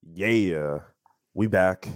Yeah, we back.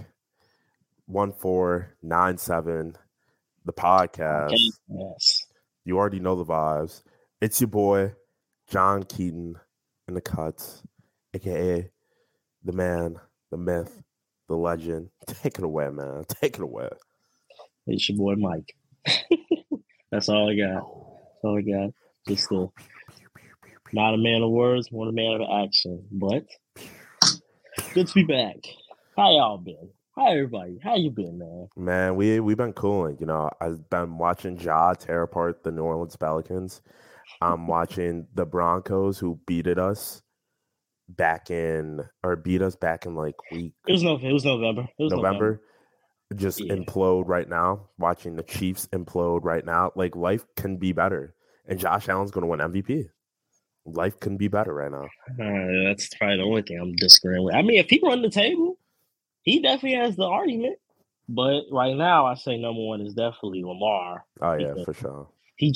1497, the Okay. podcast. Yes. You already know the vibes. It's your boy, John Keaton, in the cuts, aka the man, the myth, the legend. Take it away, man. Take it away. It's your boy Mike. That's all I got. That's all I got. Just not a man of words, more a man of action. But good to be back. How y'all been? How everybody? How you been, man? Man, we've been cooling. I've been watching Ja tear apart the New Orleans Pelicans. I'm watching the Broncos who beat us back in like week It was November. It was November. November. Just Yeah. implode right now. Watching the Chiefs implode right now. Like, life can be better, and Josh Allen's going to win MVP. Life can be better right now. That's probably the only thing I'm disagreeing with. I mean, if he run the table, he definitely has the argument. But right now, I say number one is definitely Lamar. Oh yeah, for sure. He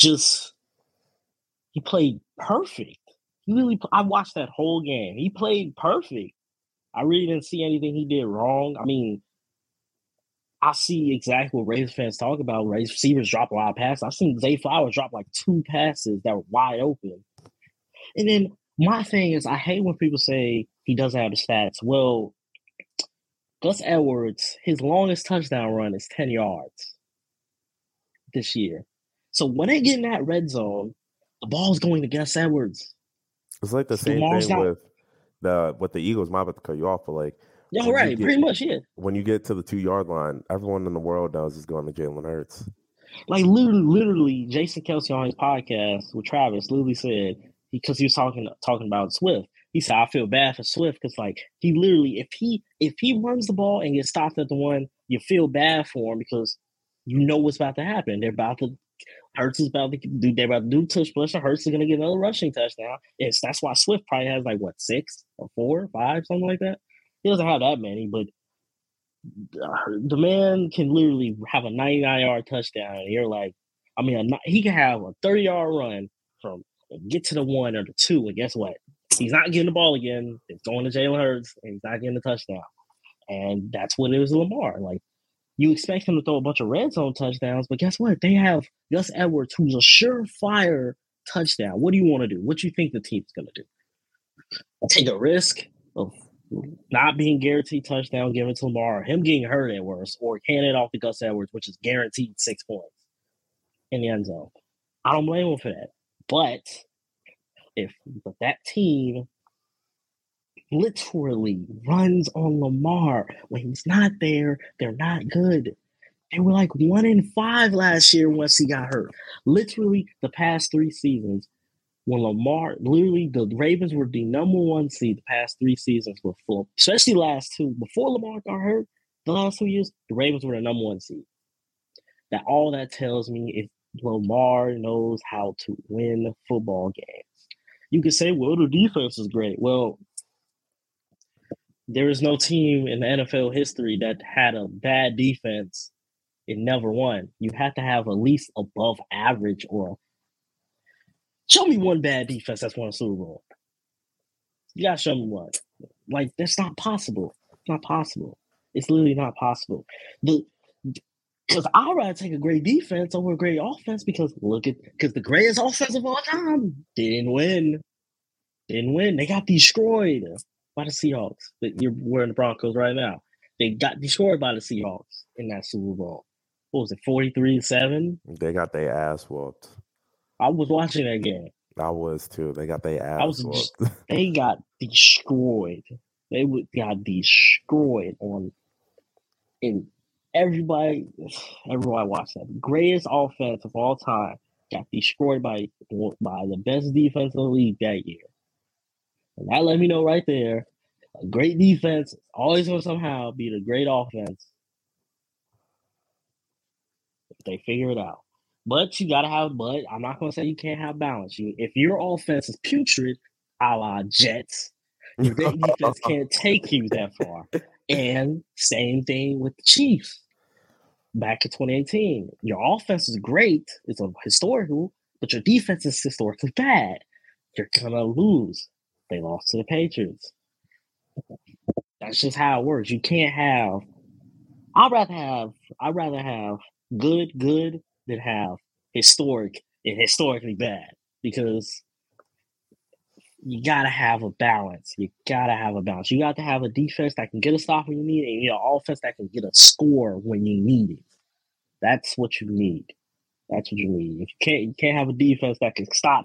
played perfect. I watched that whole game. He played perfect. I really didn't see anything he did wrong. I mean, I see exactly what Ravens fans talk about. Receivers drop a lot of passes. I've seen Zay Flowers drop like 2 passes that were wide open. And then my thing is, I hate when people say he doesn't have the stats. Well, Gus Edwards, his longest touchdown run is 10 yards this year. So when they get in that red zone, the ball's going to Gus Edwards. It's like the same Lamar's thing not. with the Eagles. I'm about to cut you off, but like, Yeah, right. Pretty much, yeah. when you get to the 2-yard line, everyone in the world knows is going to Jalen Hurts. Like literally, Jason Kelsey on his podcast with Travis literally said, because he was talking about Swift. He said, I feel bad for Swift because like he literally, if he runs the ball and gets stopped at the one, you feel bad for him because you know what's about to happen. Hurts is about to do. They're about to do tush push. And Hurts is going to get another rushing touchdown. That's why Swift probably has like 6 or 4 or 5, something like that. He doesn't have that many, but the man can literally have a 99-yard touchdown. And you're like, I mean, he can have a 30-yard run from get to the 1 or the 2, and guess what? He's not getting the ball again. It's going to Jalen Hurts, and he's not getting the touchdown. And that's what it was Lamar. Like, you expect him to throw a bunch of red zone touchdowns, but guess what? They have Gus Edwards, who's a surefire touchdown. What do you want to do? What do you think the team's going to do? Take a risk of not being guaranteed touchdown given to Lamar, or him getting hurt at worst, or hand it off to Gus Edwards, which is guaranteed 6 points in the end zone. I don't blame him for that. But if that team literally runs on Lamar when he's not there, they're not good. They were like 1-5 last year once he got hurt. Literally, the past 3 seasons, when Lamar, literally, the Ravens were the number 1 seed the past 3 seasons before, especially last 2. Before Lamar got hurt, the last 2 years, the Ravens were the number 1 seed. All that tells me is Lamar knows how to win football games. You could say, well, the defense is great. Well, there is no team in the NFL history that had a bad defense and never won. You have to have at least above average, or show me one bad defense that's won a Super Bowl. You gotta show me one. Like, that's not possible. It's not possible. It's literally not possible. Because I'd rather take a great defense over a great offense because the greatest offense of all time didn't win. They got destroyed by the Seahawks. You're wearing the Broncos right now. They got destroyed by the Seahawks in that Super Bowl. What was it, 43-7? They got their ass whooped. I was watching that game. I was too. They got their ass whooped. They got destroyed. They got destroyed in everybody watched that. The greatest offense of all time got destroyed by the best defense in the league that year. And that let me know right there, a great defense is always going to somehow beat a great offense if they figure it out. But you got to have, I'm not going to say you can't have balance. If your offense is putrid, a la Jets, your great defense can't take you that far. And same thing with the Chiefs. Back in 2018, your offense is great. It's a historical, but your defense is historically bad. You're going to lose. They lost to the Patriots. That's just how it works. You can't have. I'd rather have good than have historic and historically bad, because you gotta have a balance. You got to have a defense that can get a stop when you need it, and your offense that can get a score when you need it. That's what you need. That's what you need. If you can't have a defense that can stop,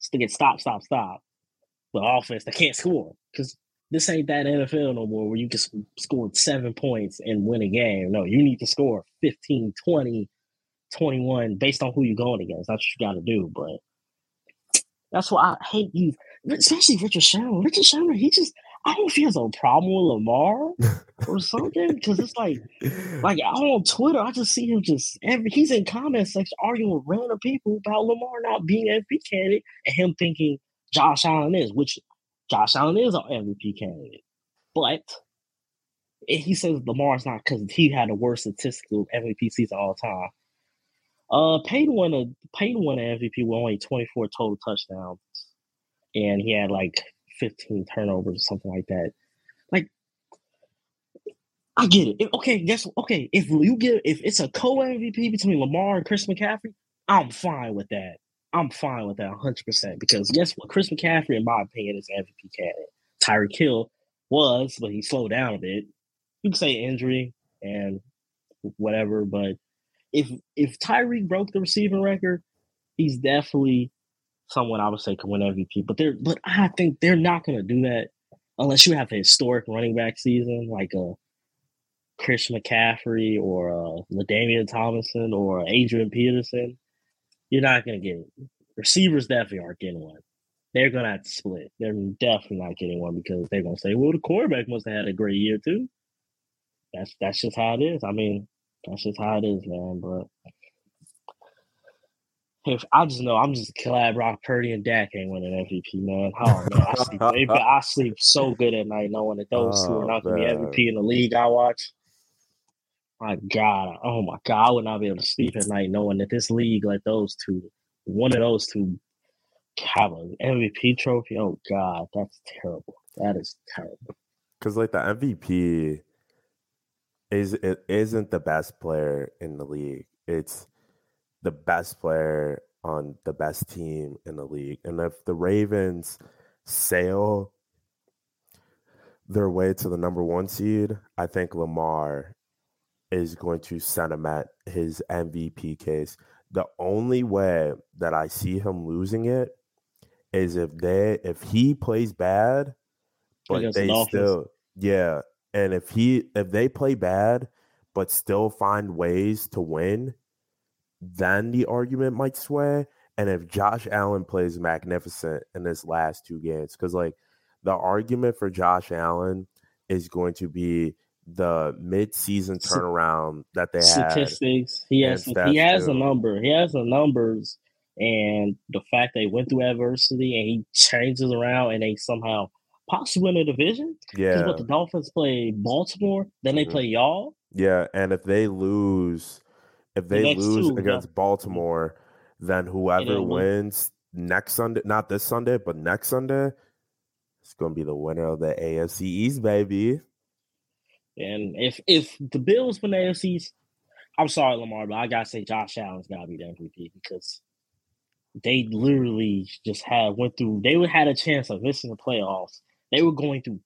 but offense that can't score, because this ain't that NFL no more where you can score 7 points and win a game. No, you need to score 15, 20, 21 based on who you're going against. That's what you got to do. But that's why I hate you, especially Richard Sherman. Richard Sherman, I don't know if he has a problem with Lamar or something, because it's like on Twitter, I just see him he's in comment section arguing with random people about Lamar not being MVP candidate and him thinking Josh Allen is, which Josh Allen is an MVP candidate. But he says Lamar's not because he had the worst statistical MVP season all time. Peyton won an MVP with only 24 total touchdowns, and he had like 15 turnovers or something like that. Like, I get it. If it's a co-MVP between Lamar and Chris McCaffrey, I'm fine with that. I'm fine with that 100%, because guess what? Chris McCaffrey, in my opinion, is an MVP candidate. Tyreek Hill was, but he slowed down a bit. You can say injury and whatever, but if Tyreek broke the receiving record, he's definitely someone I would say could win MVP. But I think they're not going to do that unless you have a historic running back season like a Chris McCaffrey or a LaDainian Tomlinson or Adrian Peterson. You're not going to get it. Receivers definitely aren't getting one. They're going to have to split. They're definitely not getting one because they're going to say, well, the quarterback must have had a great year too. That's just how it is. I mean, that's just how it is, man. But I'm just glad Brock Purdy and Dak ain't winning MVP, man. Oh man, I sleep so good at night knowing that those two are not going to be MVP in the league I watch. My God, oh my God, I would not be able to sleep at night knowing that this league let one of those two have an MVP trophy. Oh God, that's terrible. That is terrible. Because like the MVP isn't the best player in the league. It's the best player on the best team in the league. And if the Ravens sail their way to the number 1 seed, I think Lamar is going to cement his MVP case. The only way that I see him losing it is if he plays bad, but they still, yeah. And if they play bad, but still find ways to win, then the argument might sway. And if Josh Allen plays magnificent in his last 2 games, because like the argument for Josh Allen is going to be the mid-season turnaround that they had. Statistics. He has a number. He has the numbers, and the fact they went through adversity and he changes around and they somehow possibly win a division. Yeah. Because the Dolphins play Baltimore, then they play y'all. Yeah, and if they lose against Baltimore, then whoever wins next Sunday, not this Sunday, but next Sunday, it's going to be the winner of the AFC East, baby. And if the Bills win the AFC East, I'm sorry, Lamar, but I got to say Josh Allen's got to be the MVP, because they literally just had a chance of missing the playoffs. They were going through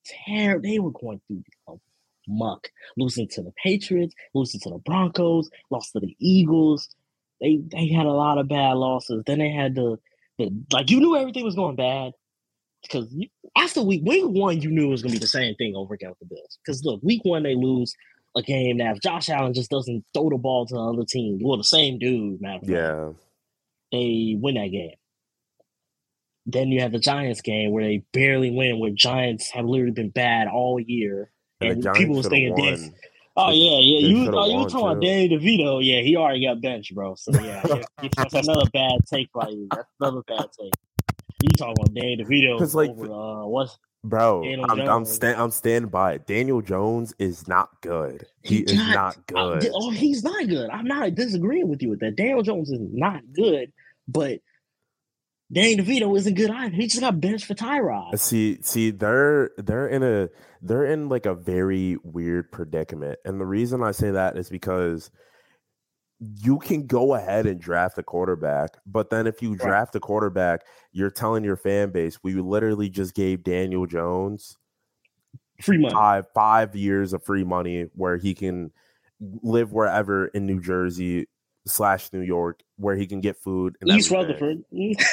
muck, losing to the Patriots, losing to the Broncos, lost to the Eagles. They had a lot of bad losses. Then they had you knew everything was going bad, because after week 1, you knew it was going to be the same thing over again with the Bills. Because look, week 1 they lose a game that if Josh Allen just doesn't throw the ball to the other team, well, the same dude, matter of fact, yeah, they win that game. Then you have the Giants game where they barely win, where Giants have literally been bad all year. And people were thinking this. Oh, yeah. You were talking about Danny DeVito. Yeah, he already got benched, bro. So, yeah, that's another bad take by you. That's another bad take. You talking about Danny DeVito over what's... Bro, I'm standing by it. Daniel Jones is not good. He is not good. He's not good. I'm not disagreeing with you with that. Daniel Jones is not good, but Danny DeVito isn't good either. He just got benched for Tyrod. See, they're in like a very weird predicament, and the reason I say that is because you can go ahead and draft a quarterback, but then if you Right. draft a quarterback, you're telling your fan base we literally just gave Daniel Jones Free money. five years of free money where he can live wherever in New Jersey / New York where he can get food and East everything. Rutherford.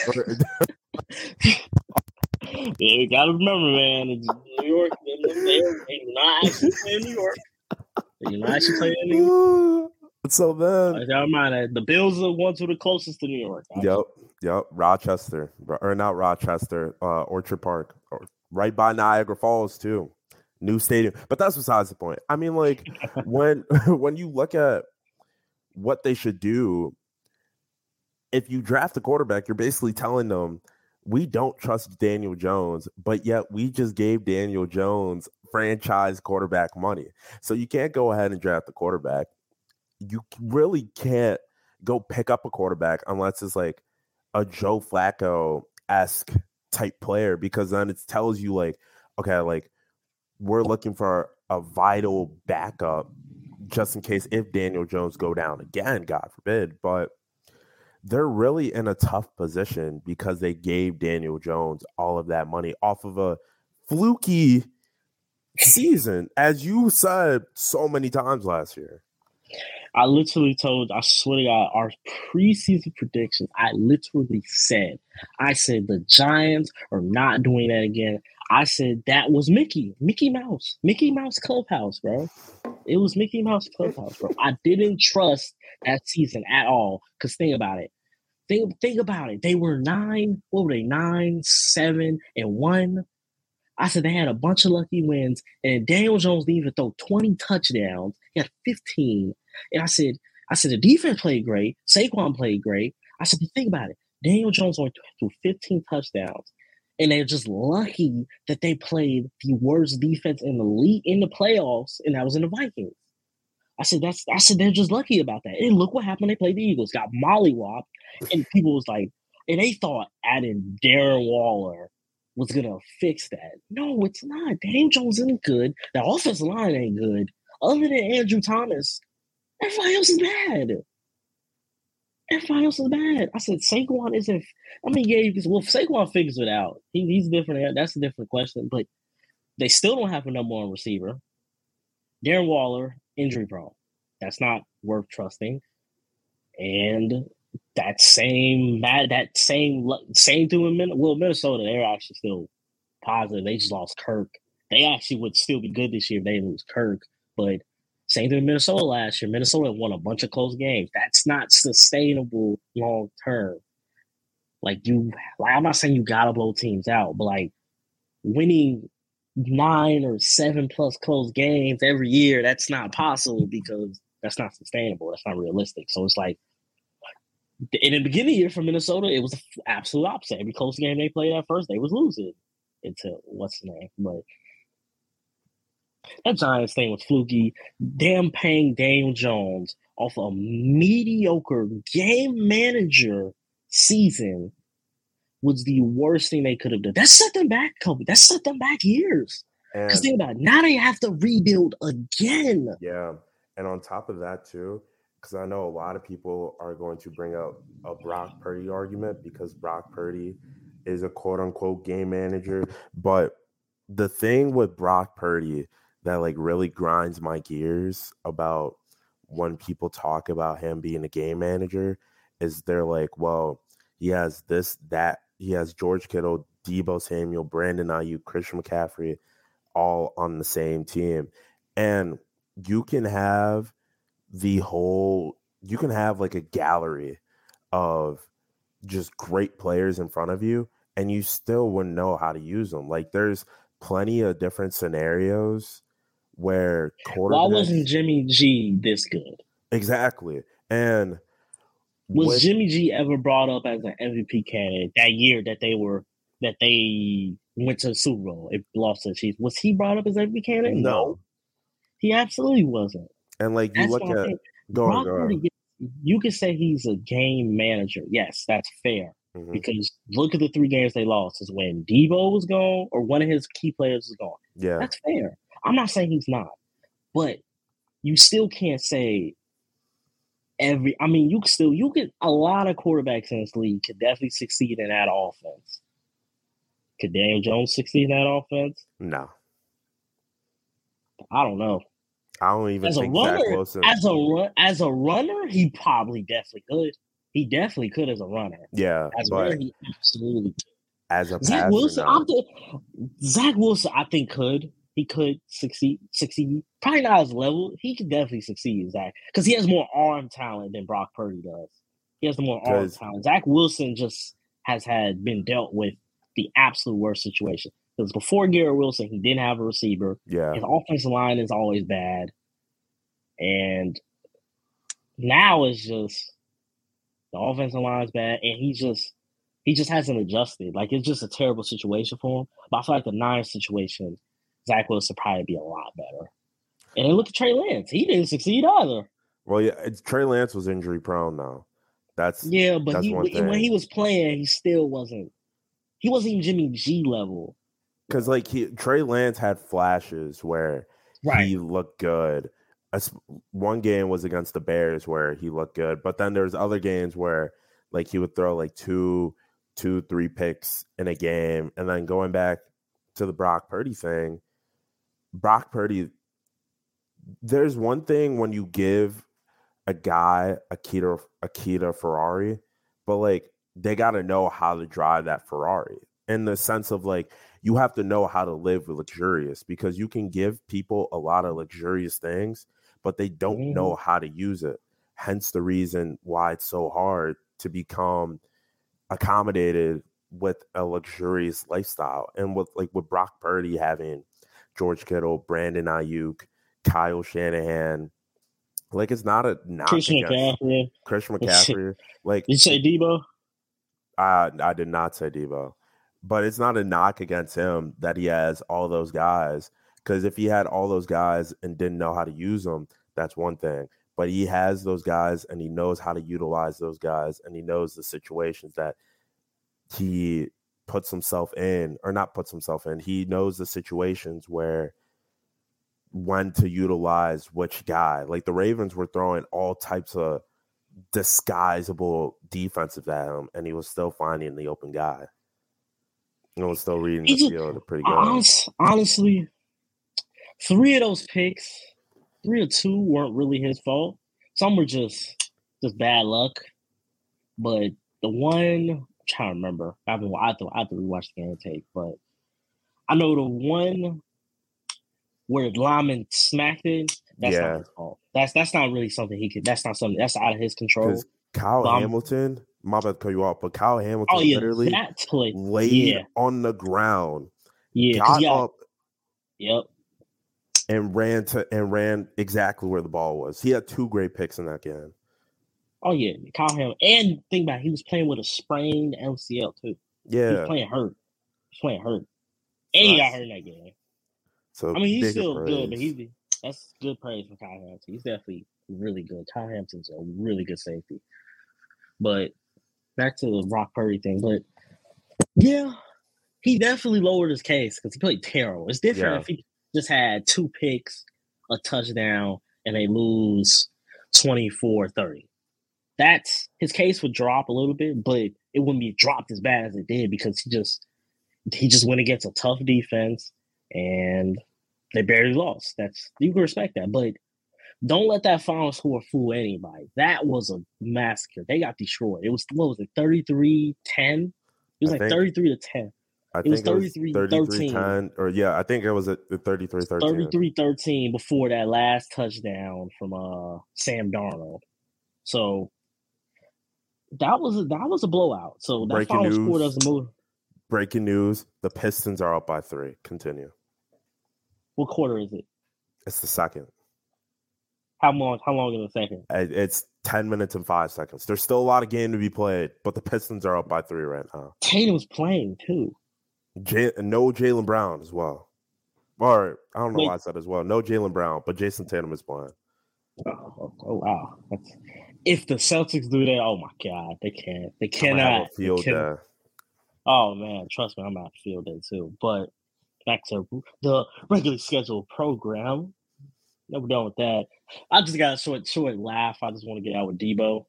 Yeah, you gotta remember, man. It's New York. They do not actually play in New York. They do not actually play in New York. So then, Never mind that. The Bills are the ones who are the closest to New York. Yep, Rochester, or not Rochester, Orchard Park, or right by Niagara Falls too. New stadium, but that's besides the point. I mean, like when you look at what they should do, if you draft a quarterback, you're basically telling them we don't trust Daniel Jones, but yet we just gave Daniel Jones franchise quarterback money. So you can't go ahead and draft the quarterback. You really can't go pick up a quarterback unless it's like a Joe Flacco-esque type player, because then it tells you like, okay, like we're looking for a vital backup just in case if Daniel Jones go down again, God forbid. But they're really in a tough position because they gave Daniel Jones all of that money off of a fluky season, as you said so many times last year. I literally told, I swear to God, our preseason predictions, I said the Giants are not doing that again. I said that was Mickey Mouse Clubhouse, bro. It was Mickey Mouse Clubhouse, bro. I didn't trust that season at all. Because think about it. Think about it. They were 9, what were they? 9, 7, and 1. I said they had a bunch of lucky wins, and Daniel Jones didn't even throw 20 touchdowns. He had 15. And I said the defense played great. Saquon played great. I said, but think about it. Daniel Jones only threw 15 touchdowns. And they're just lucky that they played the worst defense in the league in the playoffs, and that was in the Vikings. I said they're just lucky about that. And look what happened. They played the Eagles, got mollywopped, and people was like, and they thought adding Darren Waller was gonna fix that. No, it's not. Daniel Jones isn't good. The offensive line ain't good. Other than Andrew Thomas, everybody else is bad. Everybody else is bad. I said Saquon isn't. I mean, yeah, well, Saquon figures it out. He's different. That's a different question. But they still don't have a number one receiver. Darren Waller, injury prone. That's not worth trusting. And that same thing in Minnesota, they're actually still positive. They just lost Kirk. They actually would still be good this year if they lose Kirk. But same thing in Minnesota last year. Minnesota won a bunch of close games. That's not sustainable long term. I'm not saying you gotta blow teams out, but like winning 9 or 7 plus close games every year, that's not possible because that's not sustainable. That's not realistic. So it's like in the beginning of the year for Minnesota, it was the absolute opposite. Every close game they played at first, they was losing until what's the name? But that Giants thing was fluky. Damn, paying Daniel Jones off a mediocre game manager season was the worst thing they could have done. That set them back, Kobe. That set them back years. Because think about it, now they have to rebuild again. Yeah, and on top of that too, because I know a lot of people are going to bring up a Brock Purdy argument because Brock Purdy is a quote unquote game manager. But the thing with Brock Purdy that like really grinds my gears about when people talk about him being a game manager is they're like, well, he has this, that, he has George Kittle, Deebo Samuel, Brandon Ayuk, Christian McCaffrey, all on the same team. And you can have you can have like a gallery of just great players in front of you, and you still wouldn't know how to use them. Like there's plenty of different scenarios where Why quarterbacks. wasn't Jimmy G this good? Exactly. And was Jimmy G ever brought up as an MVP candidate that year that they went to the Super Bowl? It lost to the Chiefs. Was he brought up as MVP candidate? No, he absolutely wasn't. And like you look at Brock Purdy, you can say he's a game manager. Yes, that's fair. Because look at the 3 games they lost. Is when Debo was gone or one of his key players was gone. Yeah. That's fair. I'm not saying he's not, but you still can't say you could a lot of quarterbacks in this league could definitely succeed in that offense. Could Daniel Jones succeed in that offense? No. I don't know. I don't even As a think Zach runner, Wilson. as a runner, he probably definitely could. He definitely could as a runner. Yeah, As a runner, he absolutely could. as a Zach passer, Wilson, no. Zach Wilson, I think he could succeed. Probably not his level. He could definitely succeed, Zach, because he has more arm talent than Brock Purdy does. He has the more arm talent. Zach Wilson just has been dealt with the absolute worst situation. Because before Garrett Wilson, he didn't have a receiver. Yeah. His offensive line is always bad. And now it's just the offensive line is bad, and he just hasn't adjusted. Like, it's just a terrible situation for him. But I feel like the Niners situation, Zach Wilson probably be a lot better. And then look at Trey Lance. He didn't succeed either. Well, yeah, Trey Lance was injury prone now. But when he was playing, he still wasn't. He wasn't even Jimmy G level. Because Trey Lance had flashes where he looked good. One game was against the Bears where he looked good, but then there's other games where like he would throw like two, 3 picks in a game, and then going back to the Brock Purdy thing. Brock Purdy, there's one thing when you give a guy a Kita Ferrari, but like they got to know how to drive that Ferrari in the sense of like you have to know how to live luxurious, because you can give people a lot of luxurious things, but they don't know how to use it. Hence the reason why it's so hard to become accommodated with a luxurious lifestyle. And with Brock Purdy having George Kittle, Brandon Ayuk, Kyle Shanahan, like it's not a knock Christian McCaffrey. Like, did you say Debo? I did not say Debo, but it's not a knock against him that he has all those guys. Because if he had all those guys and didn't know how to use them, that's one thing. But he has those guys and he knows how to utilize those guys, and he knows the situations that he puts himself in, or not puts himself in. He knows the situations where when to utilize which guy. Like the Ravens were throwing all types of disguisable defensive at him, and he was still finding the open guy. And was still reading the field pretty good. Honestly, 3 of those picks, 3 or 2 weren't really his fault. Some were just bad luck. But the one, I'm trying to remember. I have to rewatch the game tape, but I know the one where Lyman smacked it, that's not his fault. That's not really something he could. That's not something that's out of his control. Because Kyle Hamilton, I'm not about to cut you off, but Kyle Hamilton literally laid on the ground, got up, and ran exactly where the ball was. He had 2 great picks in that game. Oh yeah, Kyle Hamilton, and think about it, he was playing with a sprained LCL too. Yeah, he was playing hurt, and he got hurt in that game. So I mean, he's still good, but that's good praise for Kyle Hamilton. He's definitely really good. Kyle Hamilton's a really good safety. But back to the Brock Purdy thing. But yeah, he definitely lowered his case because he played terrible. It's different if he just had 2 picks, a touchdown, and they lose 24-30. That's his case would drop a little bit, but it wouldn't be dropped as bad as it did because he just went against a tough defense and they barely lost. You can respect that, but don't let that final score fool anybody. That was a massacre. They got destroyed. It was 33-10. It was 33-10. It was 33-13. Or I think it was 33-13. 33-13 before that last touchdown from Sam Darnold. So that was a blowout. So that final score doesn't move. Breaking news: the Pistons are up by 3. Continue. What quarter is it? It's the second. How long in the second? It's 10 minutes and 5 seconds. There's still a lot of game to be played, but the Pistons are up by 3 right now. Tatum's playing too. No Jaylen Brown as well. Or I don't know why I said as well. No Jaylen Brown, but Jason Tatum is playing. Oh wow. If the Celtics do that, oh my god, they can't. They I'm gonna have a cannot. They field can. day. Oh man, trust me, I'm out field day too. But back to the regularly scheduled program. Never done with that. I just got a short laugh. I just want to get out with Debo.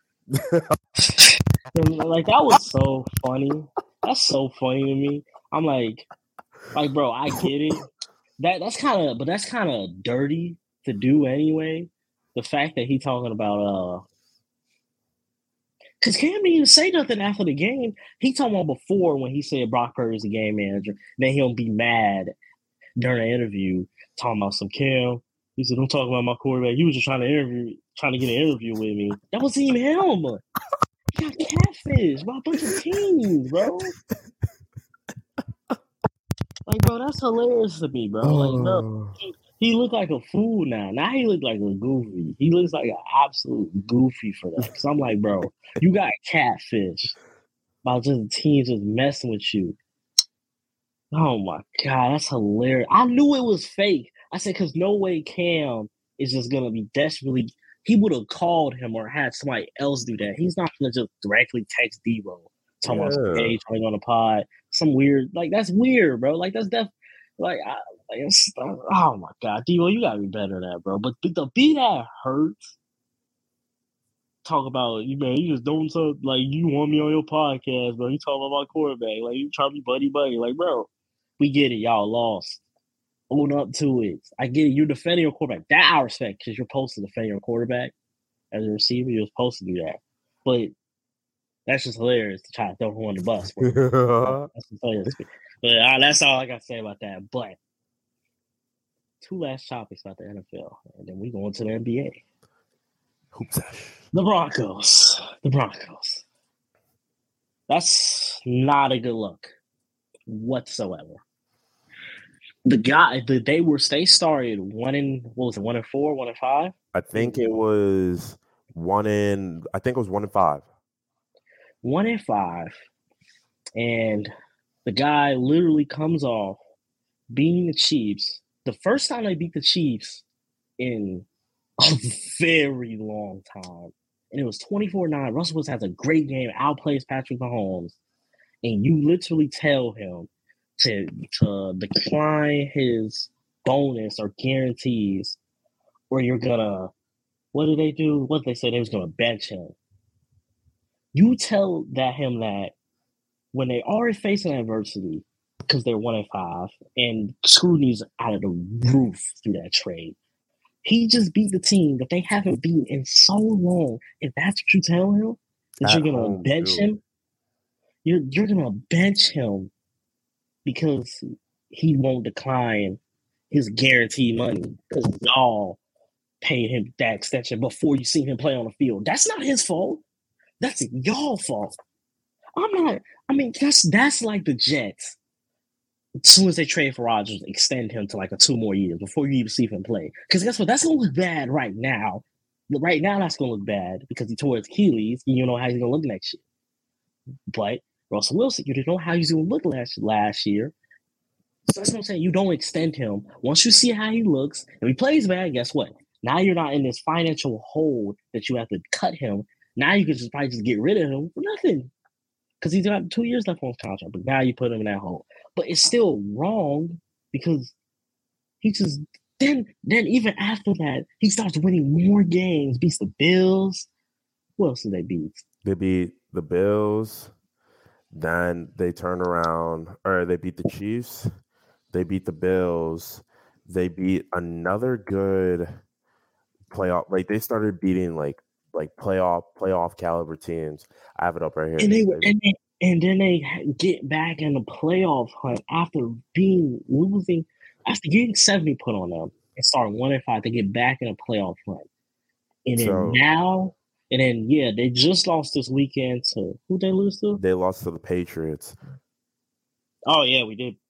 Like that was so funny. That's so funny to me. I'm like, bro, I get it. That's kind of dirty to do anyway. The fact that he talking about because Cam didn't even say nothing after the game. He talking about before when he said Brock Purdy's the game manager. Then he'll be mad during the interview talking about some Cam. He said, "Don't talk about my quarterback. He was just trying to get an interview with me." That wasn't even him. He got catfish by a bunch of teams, bro. Like, bro, that's hilarious to me, bro. Like, bro, he looked like a fool now. Now he look like a goofy. He looks like an absolute goofy for that. Because I'm like, bro, you got catfish by just teams just messing with you. Oh my god, that's hilarious. I knew it was fake. I said, because no way Cam is just gonna be desperately. He would have called him or had somebody else do that. He's not gonna just directly text Debo talking about some hey, trying on a pod. Some weird, like that's weird, bro. Like that's oh my god, Debo, you gotta be better than that, bro. But the be that hurts. Talk about you, man. You just don't talk like you want me on your podcast, bro. You talk about my quarterback, like you try to be buddy, like bro. We get it, y'all lost. Own up to it. I get it. You're defending your quarterback. That I respect because you're supposed to defend your quarterback as a receiver. You're supposed to do that. But that's just hilarious to try to throw him on the bus. That's hilarious. But that's all I got to say about that. But two last topics about the NFL, and then we go into the NBA. The Broncos. That's not a good look whatsoever. They started 1-4, 1-5. I think it was 1-5. 1-5, and the guy literally comes off beating the Chiefs. The first time they beat the Chiefs in a very long time, and it was 24-9. Russell Wilson has a great game, outplays Patrick Mahomes, and you literally tell him to decline his bonus or guarantees, or you're gonna. What did they do? What did they say? They was gonna bench him. You tell him that when they already facing adversity because they're 1-5 and scrutiny's out of the roof through that trade. He just beat the team that they haven't beaten in so long. If that's what you tell him, that you're gonna bench him, you're gonna bench him because he won't decline his guaranteed money because y'all paid him that extension before you see him play on the field. That's not his fault. That's y'all fault. That's like the Jets. As soon as they trade for Rodgers, extend him to like 2 more years before you even see him play. Because guess what? That's going to look bad right now. Right now, that's going to look bad because he tore his Achilles. And you know how he's going to look next year. But Russell Wilson, you didn't know how he's going to look last year. So that's what I'm saying. You don't extend him. Once you see how he looks, if he plays bad, guess what? Now you're not in this financial hole that you have to cut him. Now you can probably just get rid of him for nothing. Because he's got 2 years left on his contract. But now you put him in that hole. But it's still wrong because he just then even after that, he starts winning more games, beats the Bills. What else did they beat? They beat the Bills. Then they turn around, or they beat the Chiefs. They beat the Bills. They beat another good playoff. Like they started beating like playoff caliber teams. I have it up right here. And then they get back in the playoff hunt after losing, after getting 70 put on them and start 1-5. They get back in a playoff hunt, and then they just lost this weekend to who they lose to? They lost to the Patriots. Oh yeah, we did.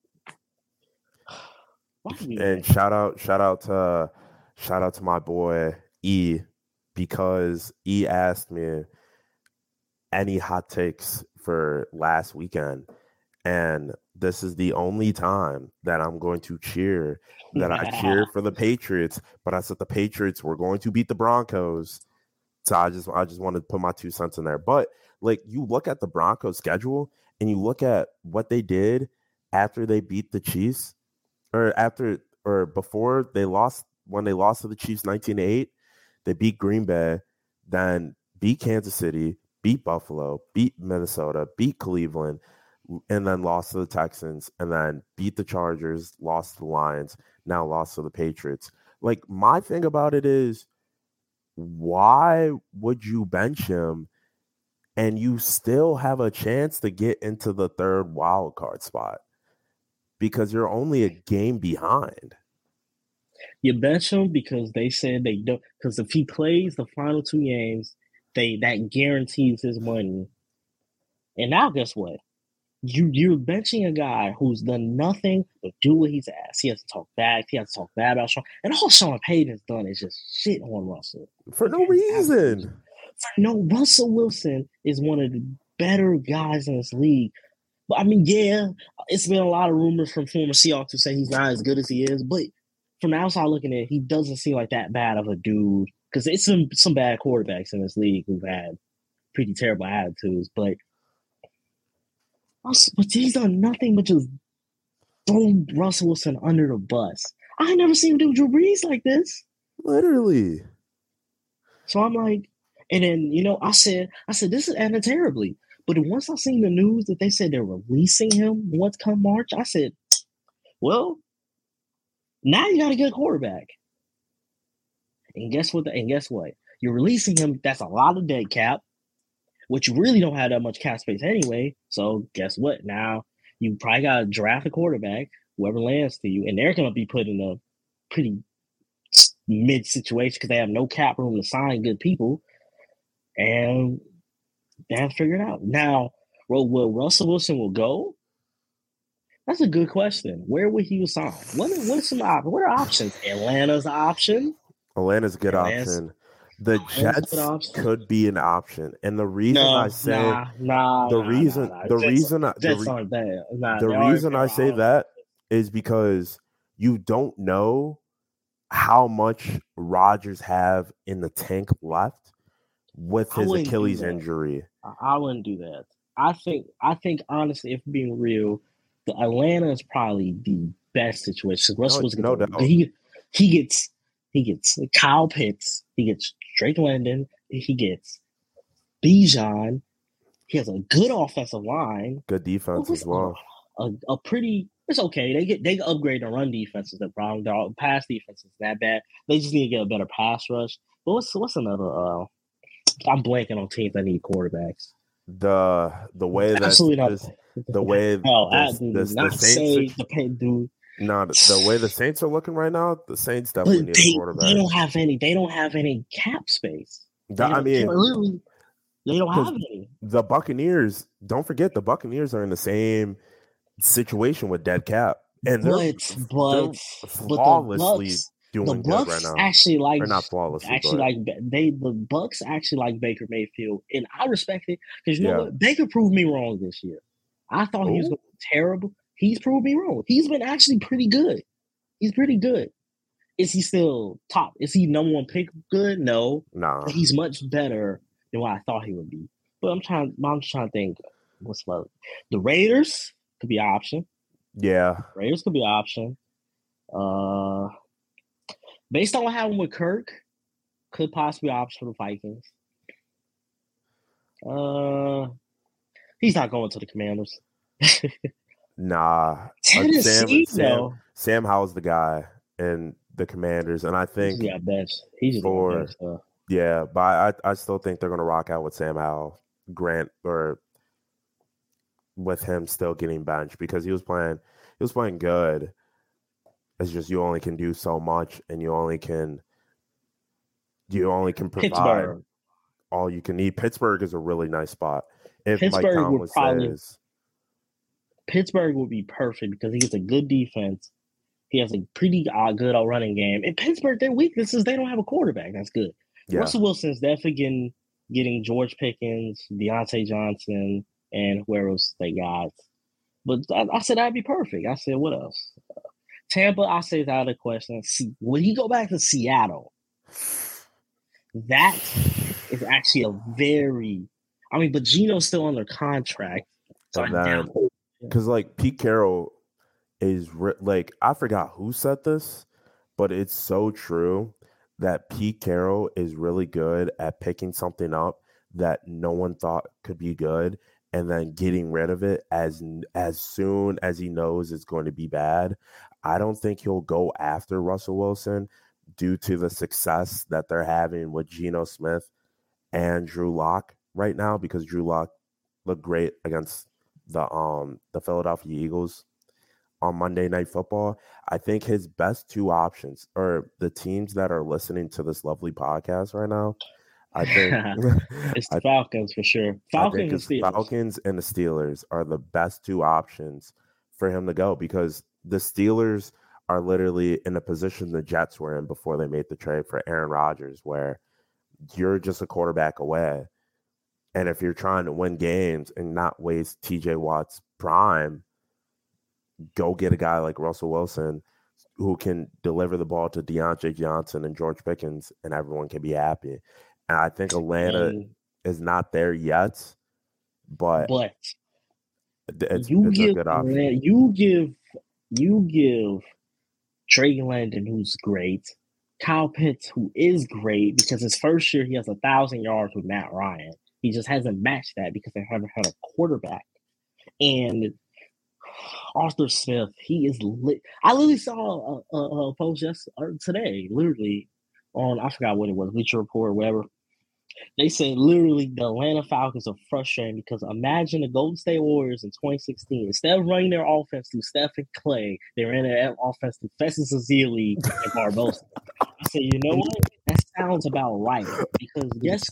And shout out to my boy E, because E asked me any hot takes for last weekend, and this is the only time that I'm going to cheer I cheered for the Patriots, but I said the Patriots were going to beat the Broncos, So I just wanted to put my 2 cents in there. But like you look at the Broncos schedule and you look at what they did after they beat the Chiefs, or before they lost, when they lost to the Chiefs 19-8, they beat Green Bay, then beat Kansas City, beat Buffalo, beat Minnesota, beat Cleveland, and then lost to the Texans, and then beat the Chargers, lost to the Lions, now lost to the Patriots. Like, my thing about it is, why would you bench him and you still have a chance to get into the third wild card spot? Because you're only a game behind. You bench him because they said they don't. Because if he plays the final 2 games, that guarantees his money. And now, guess what? You're benching a guy who's done nothing but do what he's asked. He has to talk back. He has to talk bad about Sean. And all Sean Payton's done is just shit on Russell for no reason. Russell Wilson is one of the better guys in this league. But I mean, yeah, it's been a lot of rumors from former Seahawks who say he's not as good as he is. But from the outside looking at it, he doesn't seem like that bad of a dude. Because it's some bad quarterbacks in this league who've had pretty terrible attitudes. But he's done nothing but just throw Russell Wilson under the bus. I ain't never seen him do Drew Brees like this. Literally. So I'm like, and then, I said this is ending terribly. But once I seen the news that they said they're releasing him once come March, I said, well, now you got a good quarterback. And guess what? You're releasing him. That's a lot of dead cap, which you really don't have that much cap space anyway. So guess what? Now you probably got to draft a quarterback, whoever lands to you, and they're going to be put in a pretty mid situation because they have no cap room to sign good people. And they have to figure it out. Now, will Russell Wilson will go? That's a good question. Where would he sign? What are options? Atlanta's an option. Atlanta's a good option. The Jets could be an option, and the reason I say the reason I say that is because you don't know how much Rodgers have in the tank left with his Achilles injury. I wouldn't do that. I think honestly, if being real, the Atlanta is probably the best situation. Russell was no doubt. He gets Kyle Pitts, he gets Drake London, he gets Bijan. He has a good offensive line, good defense as well. It's okay. They upgrade the run defense is the problem. The pass defense is that bad. They just need to get a better pass rush. But what's another? I'm blanking on teams that need quarterbacks. The way that the way the Saints are looking right now, the Saints definitely need a quarterback. They don't have any cap space. They don't have any. The Buccaneers, don't forget, the Buccaneers are in the same situation with dead cap, and they're flawlessly doing good right now. Actually, not flawlessly. The Bucs actually like Baker Mayfield, and I respect it because you know what, Baker proved me wrong this year. I thought he was going to be terrible. He's proved me wrong. He's been actually pretty good. He's pretty good. Is he still top? Is he number 1 pick good? No. Nah. He's much better than what I thought he would be. But I'm just trying to think. What's about the Raiders could be an option. Yeah. Raiders could be an option. Based on what happened with Kirk, could possibly be an option for the Vikings. He's not going to the Commanders. Nah. Tennessee, Sam Howell's the guy in the Commanders, and I think he's but I still think they're gonna rock out with Sam Howell, or with him still getting benched because he was playing good. It's just you only can do so much, and you only can provide Pittsburgh. all you can need. Pittsburgh is a really nice spot. If Pittsburgh Mike Tomlin says Pittsburgh would be perfect because he gets a good defense. He has a pretty good running game. And Pittsburgh, their weakness is they don't have a quarterback. That's good. Yeah. Russell Wilson is definitely getting George Pickens, Deontay Johnson, and whoever else they got. But I said that'd be perfect. I said, what else? Tampa, I say it's out of the question. When he go back to Seattle, that is actually a very. I mean, but Geno's still under contract, so And then because like Pete Carroll is like I forgot who said this, but it's so true that Pete Carroll is really good at picking something up that no one thought could be good and then getting rid of it as soon as he knows it's going to be bad. I don't think he'll go after Russell Wilson due to the success that they're having with Geno Smith and Drew Lock right now, because Drew Lock looked great against the Philadelphia Eagles on Monday Night Football. I think his best two options, or the teams that are listening to this lovely podcast right now, I think it's the Falcons for sure. Falcons and the Steelers are the best two options for him to go, because the Steelers are literally in a position the Jets were in before they made the trade for Aaron Rodgers, where you're just a quarterback away. And if you're trying to win games and not waste TJ Watt's prime, go get a guy like Russell Wilson who can deliver the ball to Deontay Johnson and George Pickens, and everyone can be happy. And I think Atlanta is not there yet, but it's a good option. You give Drake London, who's great, Kyle Pitts, who is great because his first year he has 1,000 yards with Matt Ryan. He just hasn't matched that because they haven't had a quarterback. And Arthur Smith, he is lit. I literally saw a post today, literally on, I forgot what it was, Bleacher Report or whatever. They said literally the Atlanta Falcons are frustrating because imagine the Golden State Warriors in 2016. Instead of running their offense through Steph and Clay, they ran their offense through Festus Ezeli and Barbosa. I said, you know what? That sounds about right. Because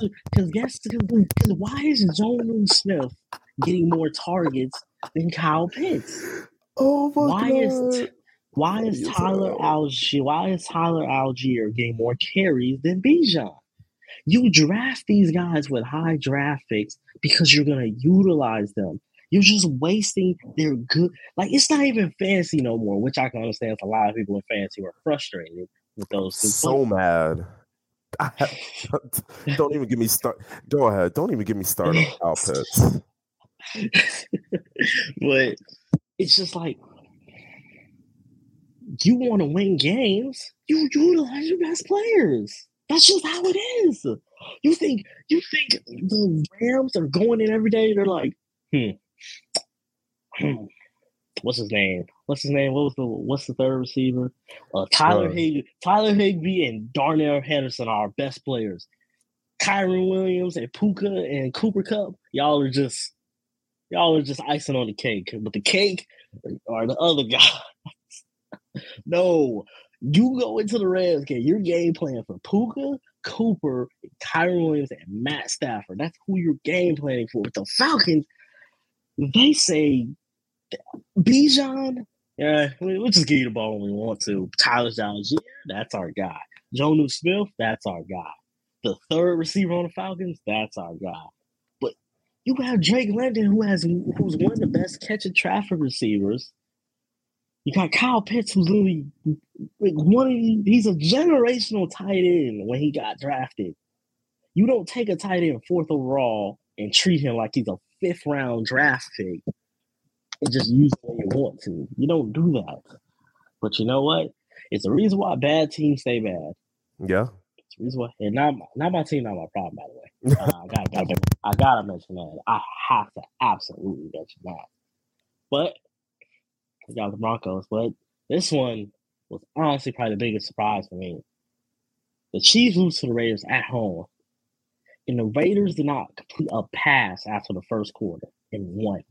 why is Jonnu Smith getting more targets than Kyle Pitts? Oh my God. Why is Tyler Algier getting more carries than Bijan? You draft these guys with high draft picks because you're gonna utilize them. You're just wasting their good. Like, it's not even fantasy no more, which I can understand. A lot of people in fantasy are frustrated with those. So mad. Don't even get me started. Go ahead. Don't even get me started on outputs. But it's just like, you want to win games, you utilize your best players. That's just how it is. You think the Rams are going in every day? They're like, what's his name? What's the third receiver? Tyler Higbee and Darnell Henderson are our best players. Kyron Williams and Puka and Cooper Kupp, y'all are just icing on the cake. But the cake are the other guys. No. You go into the Rams game, your game plan for Puka, Cooper, Kyron Williams, and Matt Stafford. That's who you're game planning for. With the Falcons, they say Bijan, we'll just give you the ball when we want to. Tyler Algier, that's our guy. Jonnu Smith, that's our guy. The third receiver on the Falcons, that's our guy. But you have Drake London, who's one of the best catch and traffic receivers. You got Kyle Pitts, who's literally he's a generational tight end when he got drafted. You don't take a tight end 4th overall and treat him like he's a 5th round draft pick and just use him when you want to. You don't do that. But you know what? It's the reason why bad teams stay bad. Yeah. It's the reason why. And not my team, not my problem, by the way. I gotta mention that. I have to absolutely mention that. But we got the Broncos, but this one was honestly probably the biggest surprise for me. The Chiefs lose to the Raiders at home, and the Raiders did not complete a pass after the first quarter and won.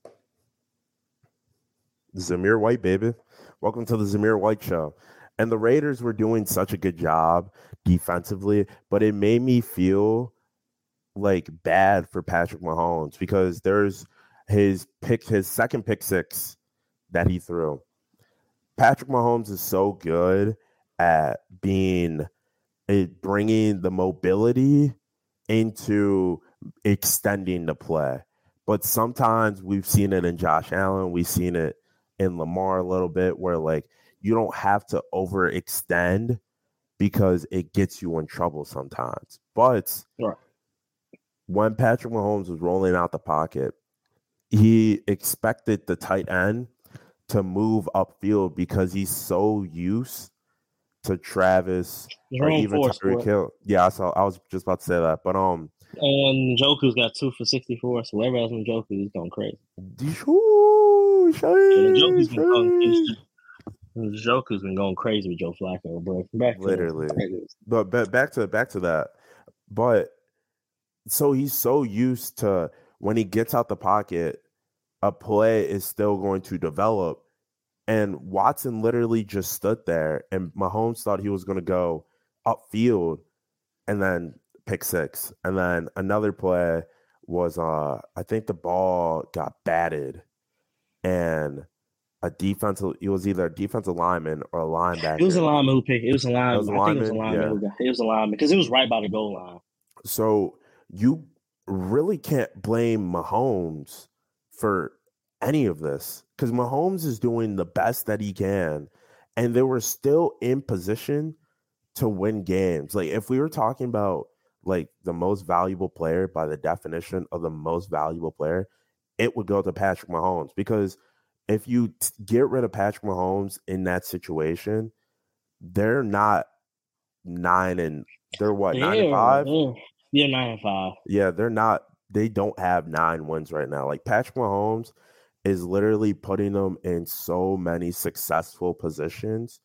Zamir White, baby. Welcome to the Zamir White Show. And the Raiders were doing such a good job defensively, but it made me feel like bad for Patrick Mahomes because there's his second pick six that he threw. Patrick Mahomes is so good at bringing the mobility into extending the play. But sometimes we've seen it in Josh Allen. We've seen it in Lamar a little bit where, like, you don't have to overextend because it gets you in trouble sometimes. But when Patrick Mahomes was rolling out the pocket, he expected the tight end to move upfield because he's so used to Travis or Jerome even Ford Tyreek scored. Hill. Yeah, I was just about to say that. But And Njoku's got 2 for 64, so whoever has Njoku is going crazy. And Njoku's been going Njoku's been going crazy with Joe Flacco, bro. Back to literally. But back to that. But so he's so used to when he gets out the pocket, a play is still going to develop. And Watson literally just stood there, and Mahomes thought he was going to go upfield and then pick six. And then another play was, I think the ball got batted, and it was either a defensive lineman or a linebacker. It was a lineman who picked. It was a lineman. It was a lineman? I think it was a lineman Yeah. who got. It was a lineman because it was right by the goal line. So you really can't blame Mahomes for any of this because Mahomes is doing the best that he can, and they were still in position to win games. Like if we were talking about like the most valuable player by the definition of the most valuable player, it would go to Patrick Mahomes because if you get rid of Patrick Mahomes in that situation, they're not they're what, 9-5? Yeah, 9-5. Yeah, they're not. They don't have 9 wins right now. Like Patrick Mahomes is literally putting them in so many successful positions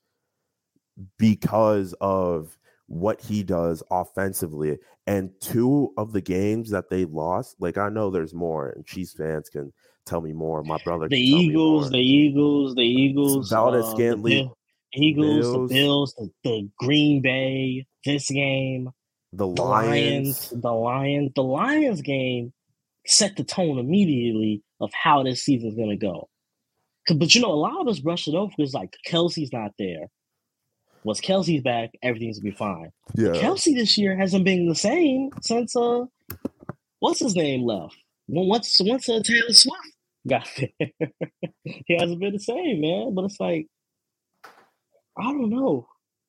because of what he does offensively. And 2 of the games that they lost, like I know there's more, and Chiefs fans can tell me more. My brother The can tell me more. The Eagles, Valdez-Scantling, the Bills, the Green Bay, this game, the Lions. The Lions game set the tone immediately of how this season's gonna go. But a lot of us brush it off because like Kelsey's not there. Once Kelsey's back, everything's gonna be fine. Yeah. But Kelsey this year hasn't been the same since what's his name left. Once Taylor Swift got there, he hasn't been the same, man. But it's like I don't know.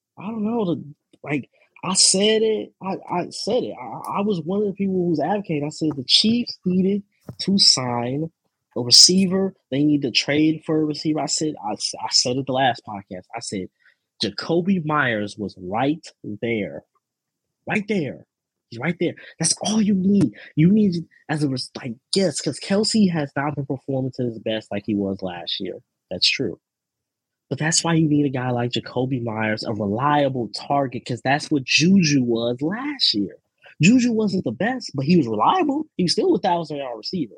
Like I said it. I said it. I was one of the people who's advocating. I said the Chiefs needed to sign a receiver. They need to trade for a receiver. I said it the last podcast. I said Jacoby Myers was right there. Right there. He's right there. That's all you need. You need yes, because Kelsey has not been performing to his best like he was last year. That's true. But that's why you need a guy like Jacoby Myers, a reliable target, because that's what Juju was last year. Juju wasn't the best, but he was reliable. He was still a 1,000-yard receiver.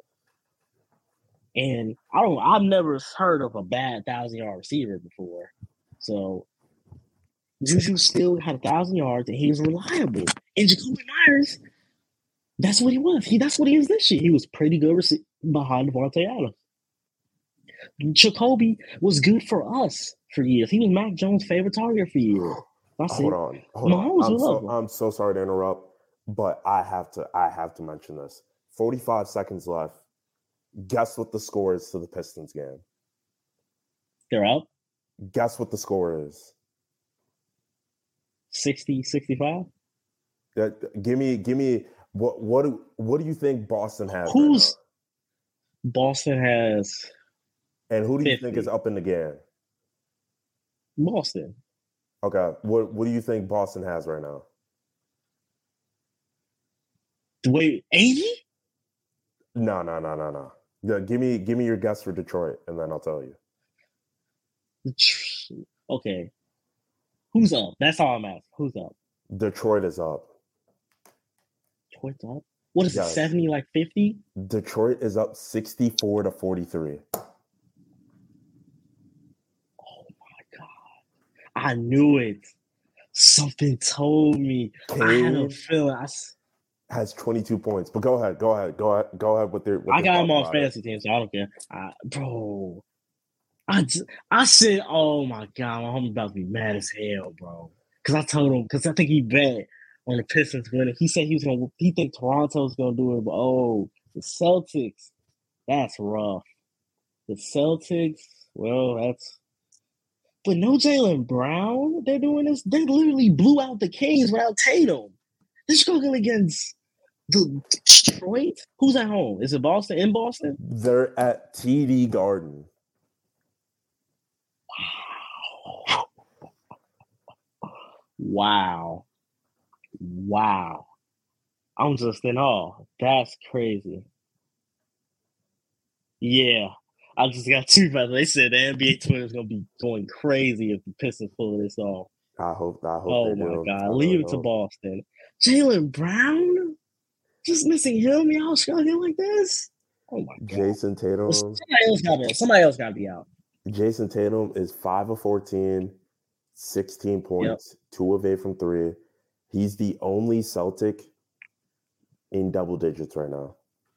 And I've never heard of a bad 1,000-yard receiver before. So Juju still had 1,000 yards and he was reliable. And Jacoby Myers, that's what he was. That's what he is this year. He was pretty good behind Devontae Adams. Jacoby was good for us for years. He was Mac Jones' favorite target for years. Hold on. I'm so sorry to interrupt, but I have to mention this. 45 seconds left. Guess what the score is to the Pistons game? They're up. Guess what the score is? 60-65. Give me what do you think Boston has? Boston has. And who do you think is up in the game? Boston. Okay. What do you think Boston has right now? Wait, 80? No. Yeah, give me your guess for Detroit, and then I'll tell you. Okay. Who's up? That's all I'm asking. Who's up? Detroit is up. Detroit's up? What is it, 70, like 50? Detroit is up 64-43. I knew it. Something told me. Cade I had a feeling. Has 22 points. But go ahead with their. I got him on fantasy team, so I don't care. Bro, I said, oh my god, my homie about to be mad as hell, bro. Because I told him, because I think he bet on the Pistons winning. He said he think Toronto's gonna do it, but the Celtics, that's rough. The Celtics, well, that's. But no Jaylen Brown. They're doing this. They literally blew out the Kings without Tatum. They're struggling against Detroit? Who's at home? Is it Boston? In Boston? They're at TD Garden. Wow. I'm just in awe. That's crazy. Yeah. I just got two brothers. They said the NBA Twitter is gonna be going crazy if the Pistons pull this off. I hope Oh they my do. God. I Leave really it to hope. Boston. Jaylen Brown? Just missing him, y'all struggling like this? Oh my God. Jason Tatum. Somebody else gotta be out. Jason Tatum is 5 of 14, 16 points, 2 of 8 from 3. He's the only Celtic in double digits right now.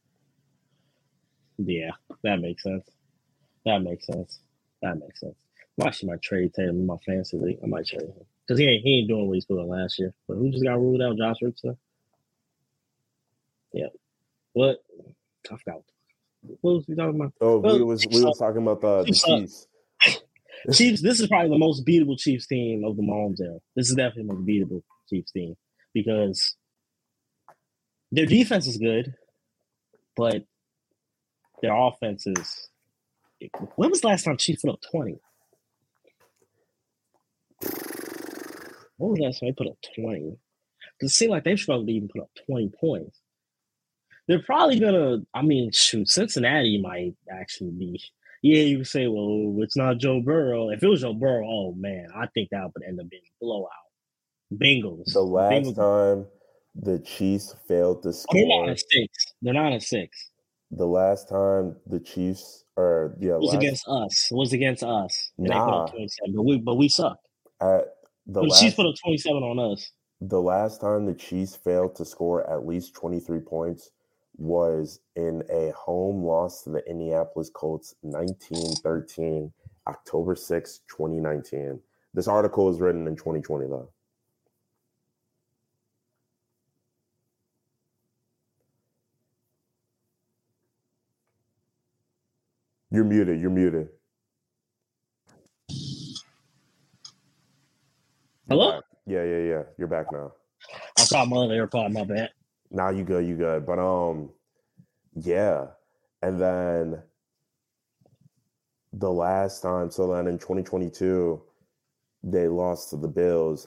Yeah, that makes sense. I'm actually might trade Tatum in my fantasy league. I might trade him. Because he ain't doing what he's doing last year. But who just got ruled out? Josh Richardson? Yeah. What? I forgot. What was we talking about? Oh, we was talking about the Chiefs. Chiefs, this is probably the most beatable Chiefs team of the Mahomes era. This is definitely the most beatable Chiefs team because their defense is good, but their offense is. When was the last time Chiefs put up 20? When was the last time they put up 20? Because it seems like they've struggled to even put up 20 points. They're probably gonna. I mean, shoot, Cincinnati might actually be. Yeah, you can say, well, it's not Joe Burrow. If it was Joe Burrow, oh man, I think that would end up being a blowout. Bengals. The last time the Chiefs failed to score. They're not at 6. The last time the Chiefs was against us. And they put up 27, but we suck. The Chiefs put up 27 on us. The last time the Chiefs failed to score at least 23 points was in a home loss to the Indianapolis Colts 19-13, October 6, 2019. This article was written in 2020, though. You're muted. Hello? Yeah. You're back now. I got my other AirPod, my bad. Now you good. But yeah. And then the last time, so then in 2022, they lost to the Bills.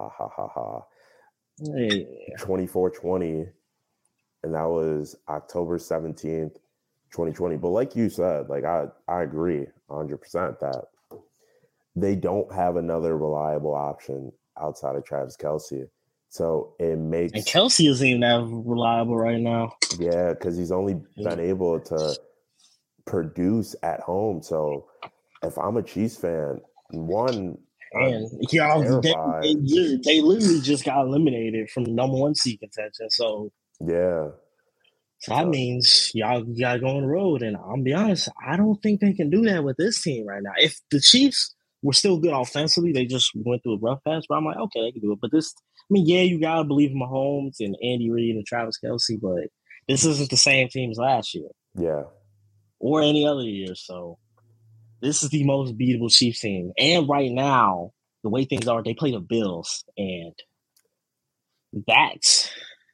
Hey. 24-20. And that was October 17th, 2020. But like you said, like I agree 100% that they don't have another reliable option outside of Travis Kelce. So it makes... And Kelce isn't even that reliable right now. Yeah, because he's only been able to produce at home. So if I'm a Chiefs fan, one... And they literally just got eliminated from number 1 seed contention. So yeah. So that means y'all gotta go on the road. And I'll be honest, I don't think they can do that with this team right now. If the Chiefs were still good offensively, they just went through a rough patch. But I'm like, okay, they can do it. But this, I mean, yeah, you gotta believe in Mahomes and Andy Reid and Travis Kelce, but this isn't the same team as last year. Yeah. Or any other year. So this is the most beatable Chiefs team. And right now, the way things are, they play the Bills. And that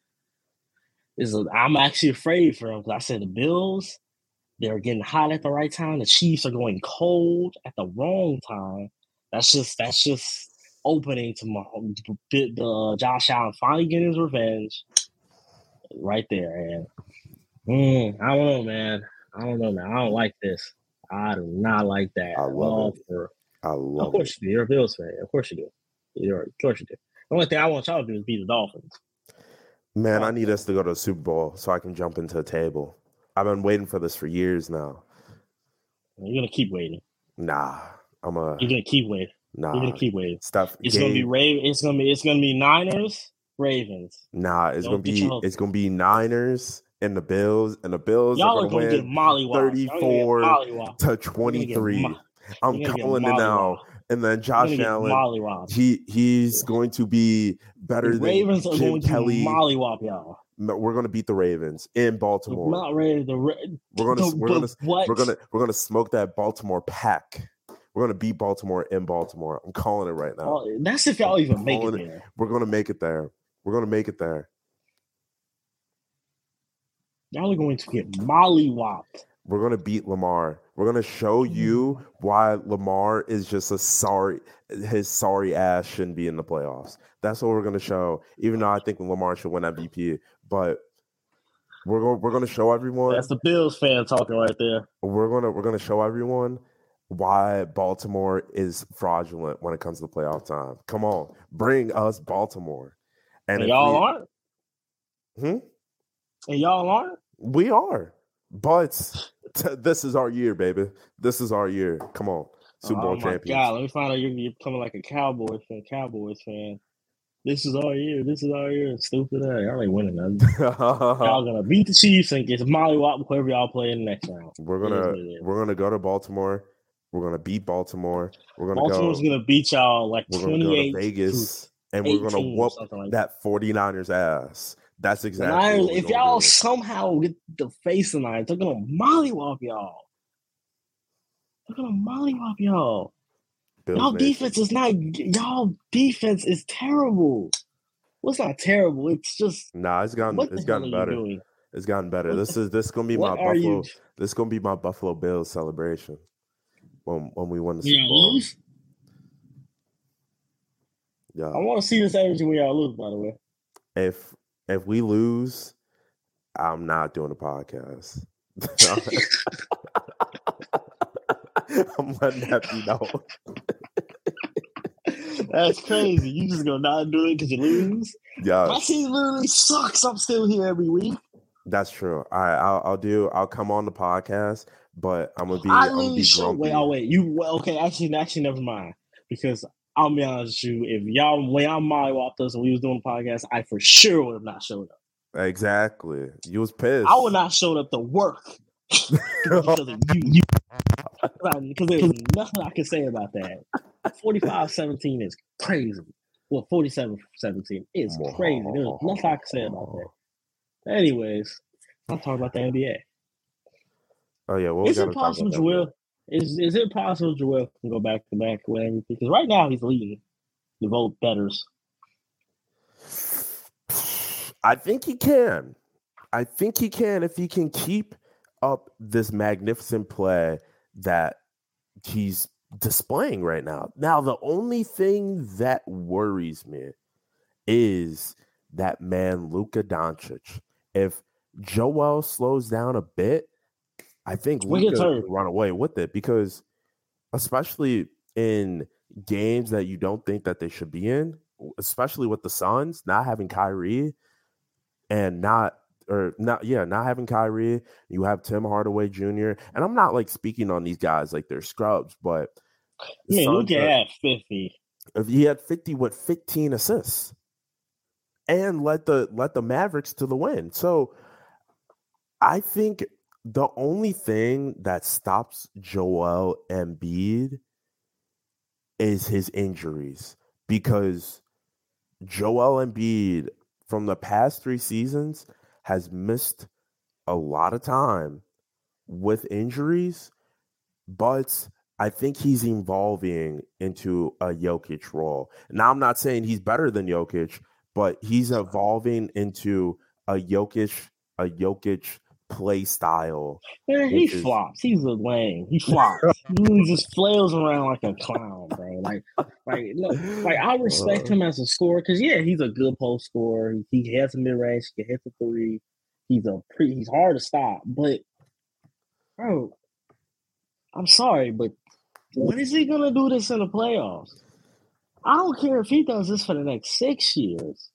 I'm actually afraid for them because I said the Bills, they're getting hot at the right time. The Chiefs are going cold at the wrong time. That's just opening to Josh Allen finally getting his revenge right there. And I don't know, man. I don't like this. I do not like that. I love it. Of course you do. You're a Bills fan. Of course you do. Of course you do. The only thing I want y'all to do is beat the Dolphins. Man, I need us to go to the Super Bowl so I can jump into the table. I've been waiting for this for years now. You're gonna keep waiting. Nah, You're gonna keep waiting. Nah, you're gonna keep waiting. It's gonna be It's gonna be Niners, Ravens. Nah, it's gonna be Niners and the Bills, and the Bills y'all are gonna win 34-23. I'm calling it now. And then Josh Allen, he's going to be better than Ravens are Jim going Kelly. To mollywop y'all. We're going to beat the Ravens in Baltimore. Not ready. We're going to smoke that Baltimore pack. We're going to beat Baltimore in Baltimore. I'm calling it right now. That's if y'all even make it there. We're going to make it there. Y'all are going to get mollywopped. We're gonna beat Lamar. We're gonna show you why Lamar is just his sorry ass shouldn't be in the playoffs. That's what we're gonna show. Even though I think Lamar should win MVP, but we're gonna show everyone. That's the Bills fan talking right there. We're gonna show everyone why Baltimore is fraudulent when it comes to playoff time. Come on, bring us Baltimore. And y'all aren't. And y'all aren't. We are, but this is our year, baby. This is our year. Come on, Super Bowl champions. God, let me find out you're becoming like a Cowboys fan. This is our year. This is our year. Stupid ass. Y'all ain't winning nothing. Y'all gonna beat the Chiefs and get mollywopped whoever y'all play in the next round. We're gonna go to Baltimore. We're gonna beat Baltimore. Baltimore's gonna beat y'all like 28. We're gonna go to Vegas and we're gonna whoop that 49ers ass. That's exactly. If y'all somehow get the face line, they're gonna mollywop y'all. Y'all defense is not. Y'all defense is terrible. Well, it's not terrible. It's just. It's gotten better. It's gotten better. This is gonna be my Buffalo. This is gonna be my Buffalo Bills celebration when we win the Super Bowl. Lose? Yeah, I want to see this energy when y'all lose. By the way, if we lose, I'm not doing a podcast. I'm letting that be known. That's crazy. You just gonna not do it because you lose? Yeah. My team literally sucks. I'm still here every week. That's true. All right, I'll come on the podcast, but I'm gonna be grumpy. Okay, actually, never mind. Because I'll be honest with you, when y'all mollywopped us and we was doing the podcast, I for sure would have not showed up. Exactly. You was pissed. I would not showed up to work because of you. Because there's nothing I can say about that. 45-17 is crazy. Well, 47-17 is crazy. There's nothing I can say about that. Anyways, I'm talking about the NBA. Oh yeah, is it possible Joel? Is it possible Joel can go back to back with MVP? Because right now he's leading the vote bettors. I think he can. If he can keep up this magnificent play that he's displaying right now. Now, the only thing that worries me is that man, Luka Doncic. If Joel slows down a bit, I think Luka can run away with it, because especially in games that you don't think that they should be in, especially with the Suns, not having Kyrie and not having Kyrie, you have Tim Hardaway Jr. And I'm not like speaking on these guys like they're scrubs, but Luka had 50. If he had 50 with 15 assists and led the Mavericks to the win. So I think the only thing that stops Joel Embiid is his injuries, because Joel Embiid from the past 3 seasons has missed a lot of time with injuries, but I think he's evolving into a Jokic role. Now, I'm not saying he's better than Jokic, but he's evolving into a Jokic play style. Man, he flops. He's a lame. He flops. He just flails around like a clown, bro. I respect him as a scorer, because he's a good post scorer. He has a mid range. He can hit the three. He's hard to stop. But bro, I'm sorry, but when is he gonna do this in the playoffs? I don't care if he does this for the next 6 years.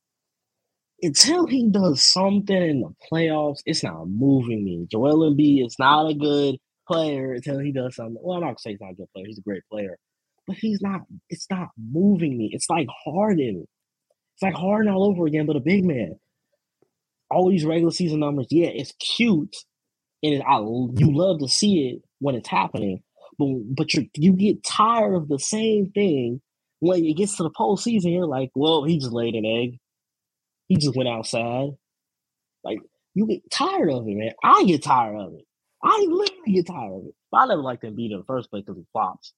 Until he does something in the playoffs, it's not moving me. Joel Embiid is not a good player until he does something. Well, I'm not going to say he's not a good player. He's a great player. But it's not moving me. It's like Harden. It's like Harden all over again, but a big man. All these regular season numbers, it's cute. And you love to see it when it's happening. But you get tired of the same thing when it gets to the postseason. You're like, well, he just laid an egg. He just went outside. Like, you get tired of it, man. I get tired of it. I literally get tired of it. But I never liked him beat in the first place because he flops.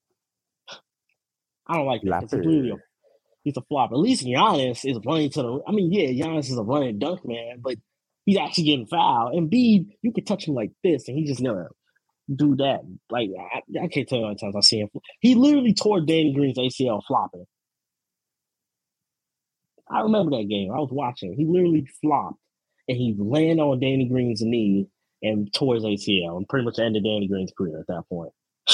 I don't like that. He's a flop. At least Giannis is running to the. I mean, Giannis is a running dunk man, but He's actually getting fouled. Embiid, you could touch him like this, and he just never do that. Like I can't tell you how many times I see him. He literally tore Danny Green's ACL flopping. I remember that game. I was watching. He literally flopped, and he landed on Danny Green's knee and tore his ACL, and pretty much ended Danny Green's career at that point.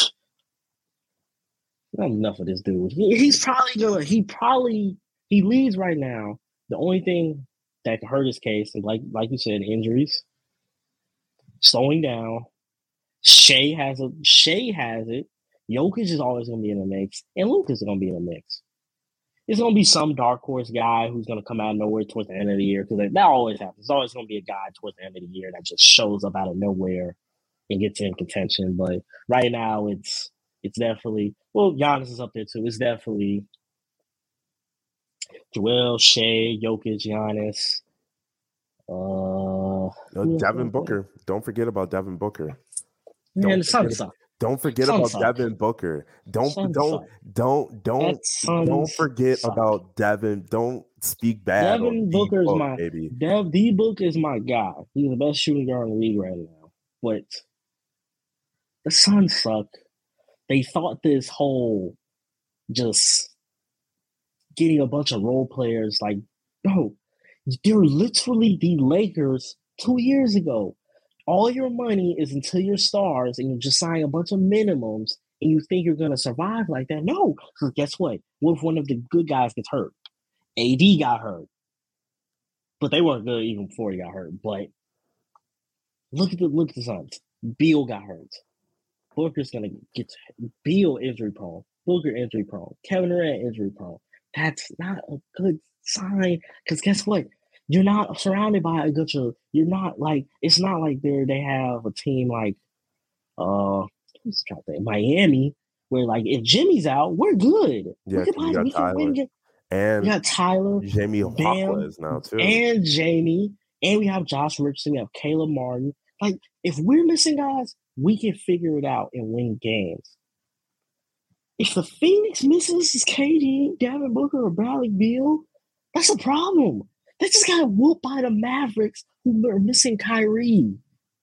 Not enough of this dude. He's probably gonna. He leaves right now. The only thing that could hurt his case is like you said, injuries, slowing down. Shea has it. Jokic is always gonna be in the mix, and Luka's gonna be in the mix. It's gonna be some dark horse guy who's gonna come out of nowhere towards the end of the year because that always happens. There's always gonna be a guy towards the end of the year that just shows up out of nowhere and gets in contention. But right now, it's definitely Giannis is up there too. It's definitely Joel, Shea, Jokic, Giannis. Devin Booker. Don't forget about Devin Booker. Man, the sun sucks. Don't forget about Devin Booker. Don't forget about Devin. Don't speak bad. Devin Booker's my baby. D Book is my guy. He's the best shooting guard in the league right now. But the Suns suck. They thought this whole just getting a bunch of role players like, bro, they're literally the Lakers 2 years ago. All your money is until your stars and you just sign a bunch of minimums and you think you're going to survive like that. No, because guess what? What if one of the good guys gets hurt? AD got hurt. But they weren't good even before he got hurt. But look at the Suns. Beal got hurt. Booker's going to get Beal injury prone. Booker injury prone. Kevin Durant injury prone. That's not a good sign because guess what? You're not surrounded by a good. You're not like it's not like they have a team like who's trying to think Miami where like if Jimmy's out, we're good. Yeah, we can win. And we got Tyler, Jamie Hopla is now too, and Jamie, and we have Josh Richardson. We have Caleb Martin. Like if we're missing guys, we can figure it out and win games. If the Phoenix misses KD, Devin Booker, or Bradley Beal, that's a problem. They just got whooped by the Mavericks who are missing Kyrie.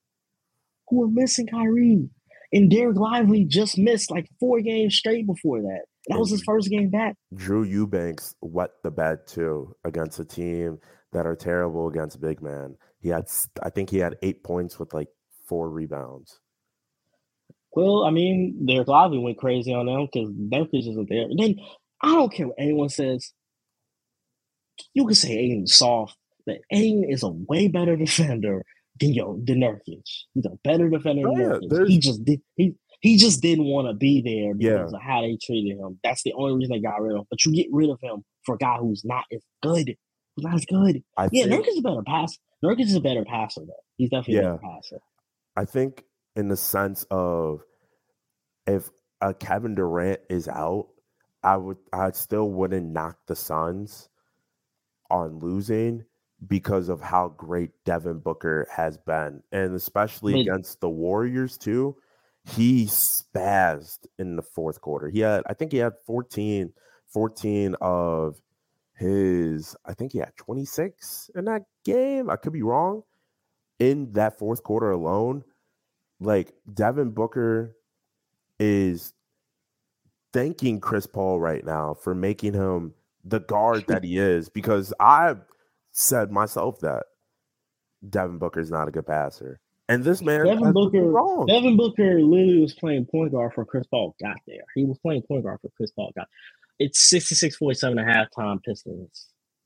And Derek Lively just missed like 4 games straight before that. That was his first game back. Drew Eubanks wet the bed too against a team that are terrible against big man. I think he had 8 points with like 4 rebounds. Well, I mean, Derek Lively went crazy on them because Memphis isn't there. And then I don't care what anyone says. You can say Aiden's soft, but Aiden is a way better defender than Nurkic. He's a better defender than Nurkic. He just didn't want to be there because of how they treated him. That's the only reason they got rid of him. But you get rid of him for a guy who's not as good. Nurkic is a better passer. Nurkic is a better passer, though. He's definitely a better passer. I think in the sense of if Kevin Durant is out, I still wouldn't knock the Suns on losing because of how great Devin Booker has been. And especially against the Warriors too. He spazzed in the fourth quarter. I think he had 14 of his, I think he had 26 in that game. I could be wrong. In that fourth quarter alone, like Devin Booker is thanking Chris Paul right now for making him the guard that he is, because I said myself that Devin Booker is not a good passer. And this man Devin Booker literally was playing point guard for Chris Paul got there. He was playing point guard for Chris Paul got there. It's 66-47 at halftime Pistons.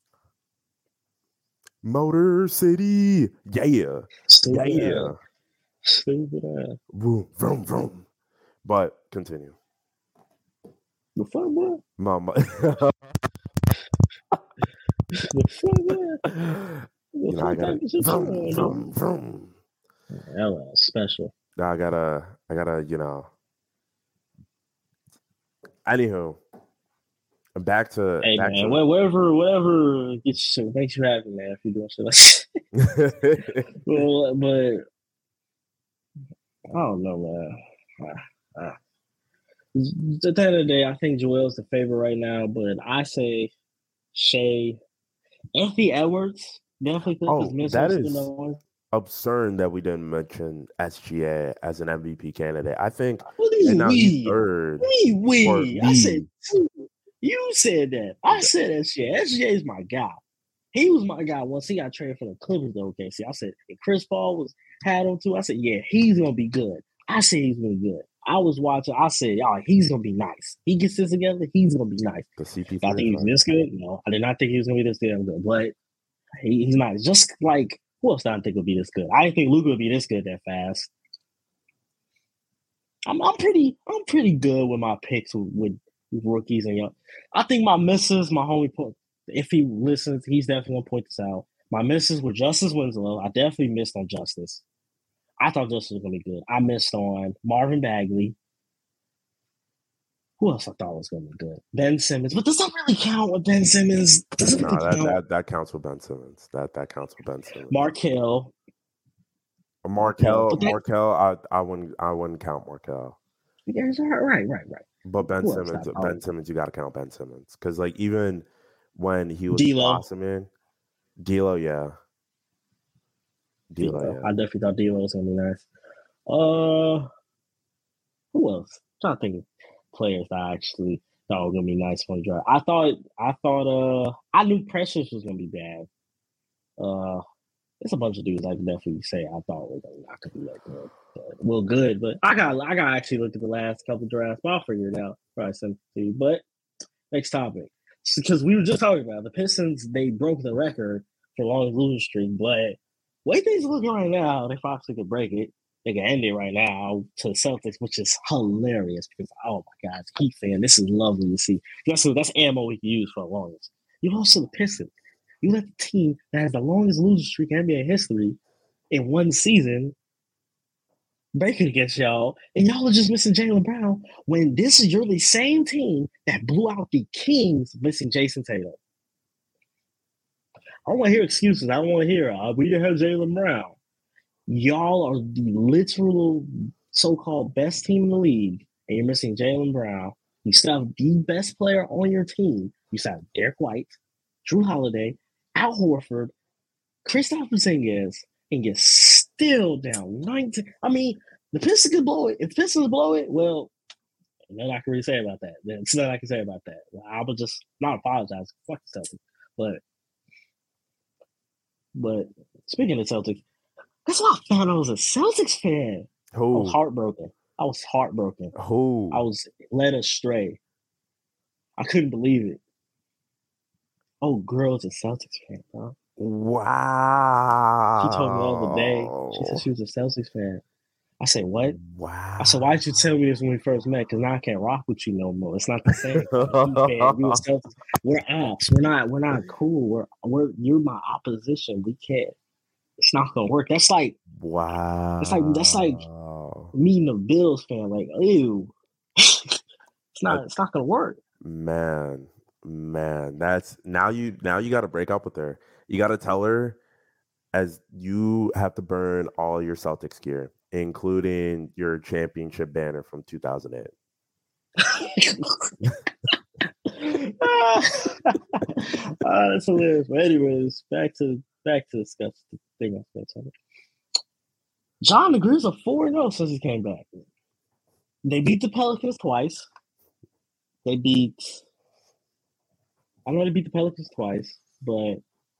Motor City. Yeah. Stupid ass. Vroom, vroom, vroom. But continue. The fuck, boy? Mama. The fuck, man? I gotta vroom, vroom, vroom. That was special. I gotta, Anywho, back to whatever makes you happy, man. If you're doing shit like that. Well, but I don't know, man. At the end of the day, I think Joel's the favorite right now, but I say Shea. Anthony Edwards Definitely Clippers Oh, miss that most of the is noise. absurd that we didn't mention SGA as an MVP candidate. I think, What do and you now he's we? third for We. I said me. two. You said that. I said SGA. SGA is my guy. He was my guy once he got traded for the Clippers to OKC. I said, and Chris Paul had him too. I said, yeah, he's gonna be good. I said he's gonna be good. I was watching. I said, y'all, he's gonna be nice. He gets this together. He's gonna be nice. The I CP3 think he's effect. this good. No, I did not think he was gonna be this damn good. But he's nice. Just like who else did I think would be this good? I didn't think Luka would be this good that fast. I'm pretty good with my picks with rookies and young. I think my misses, my homie, if he listens, he's definitely gonna point this out. My misses were Justice Winslow. I definitely missed on Justice. I thought Justice was gonna be good. I missed on Marvin Bagley. Who else I thought was gonna be good? Ben Simmons, but does that really count with Ben Simmons? Does it really count? That counts with Ben Simmons. That counts with Ben Simmons. Markel. I wouldn't count Markel. Yeah, right. But Ben Simmons, you got to count Ben Simmons because like even when he was D'Lo. blossoming, D'Lo, yeah. I definitely thought D'Lo was gonna be nice. Who else? I'm trying to think of players that I actually thought were gonna be nice for the draft. I knew Precious was gonna be bad. There's a bunch of dudes I can definitely say I thought were not gonna be that good. Well, good, but I got actually looked at the last couple drafts, but I'll figure it out. Probably send it to you. But next topic, because we were just talking about the Pistons, they broke the record for longest losing streak, but way things are looking right now, they possibly could break it. They can end it right now to the Celtics, which is hilarious because oh my God, Heat fan, this is lovely to see. That's ammo we can use for the longest. You lost to the Pistons. You let the team that has the longest losing streak in NBA history in one season break it against y'all, and y'all are just missing Jaylen Brown when this is the same team that blew out the Kings missing Jason Tatum. I don't want to hear excuses. I don't want to hear we didn't have Jaylen Brown. Y'all are the literal so-called best team in the league, and you're missing Jaylen Brown. You still have the best player on your team. You still have Derek White, Drew Holiday, Al Horford, Kristaps Porzingis, and you're still down 19. I mean, the Pistons could blow it. If the Pistons blow it, well, nothing I can really say about that. There's nothing I can say about that. I would just not apologize. Fuck the Celtics. But speaking of Celtics, that's why I found I was a Celtics fan. Who? I was heartbroken. Who? I was led astray. I couldn't believe it. Oh, girl's a Celtics fan, huh? Wow. She told me the other day. She said she was a Celtics fan. I said, what? Wow. I said, why did you tell me this when we first met? Because now I can't rock with you no more. It's not the same. You Celtics. We're ops. We're not cool. You're my opposition. We can't. It's not gonna work. That's like wow. That's like meeting a Bills fan. Like, ew. it's not gonna work. Man, that's now you got to break up with her. You got to tell her as you have to burn all your Celtics gear, including your championship banner from 2008. That's hilarious. But anyways, back to discuss the thing I was going to John agrees a 4-0 since he came back. They beat the Pelicans twice. I know they beat the Pelicans twice, but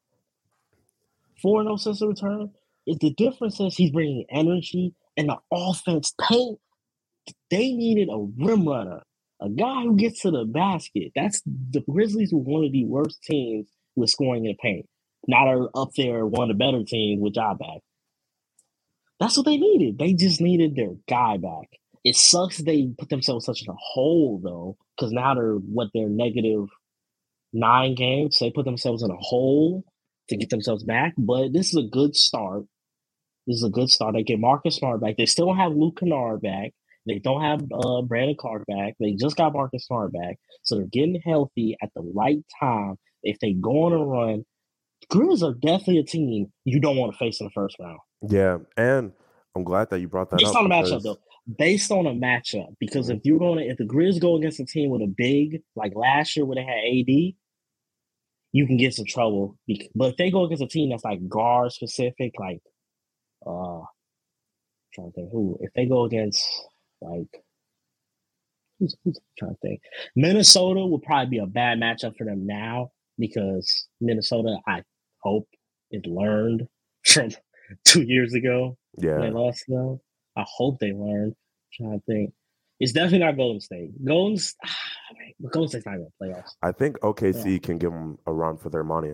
4-0 since the return. The difference is he's bringing energy and the offense paint. They needed a rim runner, a guy who gets to the basket. That's the Grizzlies were one of the worst teams with scoring in the paint. Not up there, one of the better teams with job back. That's what they needed. They just needed their guy back. It sucks they put themselves such in a hole, though, because now they're negative 9 games. So they put themselves in a hole to get themselves back. But this is a good start. They get Marcus Smart back. They still don't have Luke Kennard back. They don't have Brandon Clark back. They just got Marcus Smart back. So they're getting healthy at the right time. If they go on a run, the Grizz are definitely a team you don't want to face in the first round. Yeah, and I'm glad that you brought that up. Based on a matchup, though. Based on a matchup. Because if the Grizz go against a team with a big, like last year where they had AD, you can get some trouble. But if they go against a team that's like guard specific, like trying to think who. If they go against like who's trying to think, Minnesota would probably be a bad matchup for them now because Minnesota, I hope, is learned from 2 years ago when they Yeah. lost to them. I hope they learned. I'm trying to think. It's definitely not Golden State. Golden State's not even playoffs. I think OKC can give them a run for their money.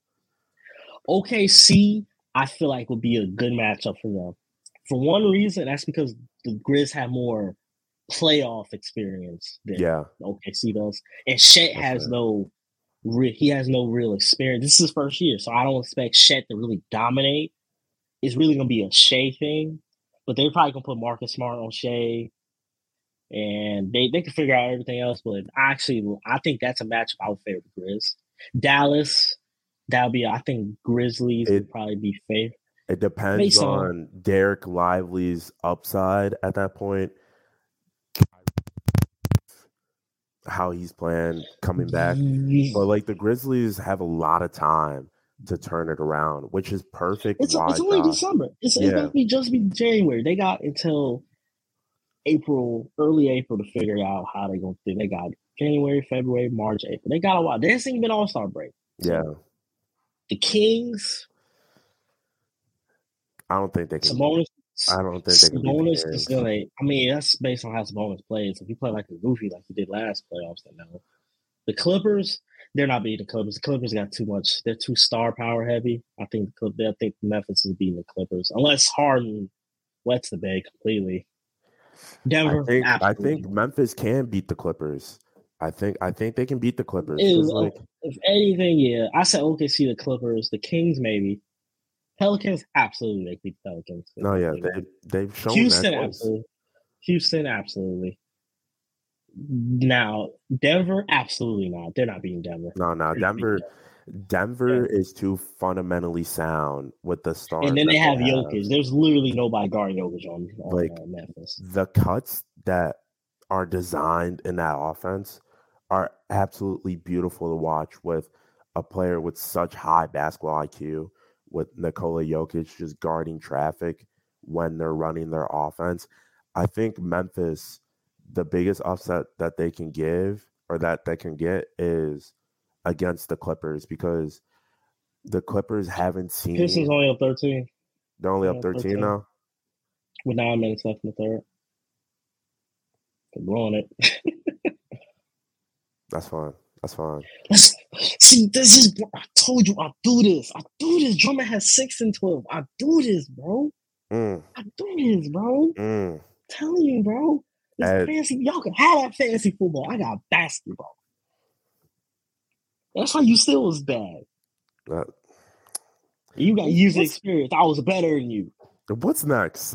OKC, I feel like would be a good matchup for them. For one reason, that's because the Grizz have more playoff experience than OKC does, and Chet has no real experience. This is his first year, so I don't expect Chet to really dominate. It's really gonna be a Shea thing, but they're probably gonna put Marcus Smart on Shea, and they can figure out everything else. But I think that's a matchup I would favor the Grizz. Dallas, that'll be. I think Grizzlies would probably be favorite. It depends on Derek Lively's upside at that point. How he's playing coming back. But like the Grizzlies have a lot of time to turn it around, which is perfect. It's only December. It's going to be just January. They got until early April to figure out how they're going to do. They got January, February, March, April. They got a while. There hasn't even been All-Star break. So the Kings. I don't think they can. Sabonis is gonna. I mean, that's based on how Sabonis plays. If he play like a goofy like he did last playoffs, then no. The Clippers, they're not beating the Clippers. The Clippers got too much. They're too star power heavy. I think Memphis is beating the Clippers unless Harden wets the bed completely. Denver, I think Memphis can beat the Clippers. I think they can beat the Clippers. If anything, yeah. I said OKC, the Clippers, the Kings, maybe. Pelicans, absolutely, they beat the Pelicans. No, yeah, they've shown Houston, that absolutely. Houston, absolutely. Now, Denver, absolutely not. They're not beating Denver. No, Denver is too fundamentally sound with the stars. And then they have Jokic. There's literally nobody guarding Jokic on Memphis. The cuts that are designed in that offense are absolutely beautiful to watch with a player with such high basketball IQ, with Nikola Jokic just guarding traffic when they're running their offense. I think Memphis, the biggest upset that they can give or that they can get is against the Clippers because the Clippers haven't seen. Pistons only up 13. They're only up 13 now? With 9 minutes left in the third. They're blowing it. That's fine. See, this is. I told you, I do this. Drummond has 6 and 12. I do this, bro. I do this, bro. Telling you, bro. It's fancy. Y'all can have that fantasy football. I got basketball. That's why you still was bad. You got user experience. I was better than you. What's next?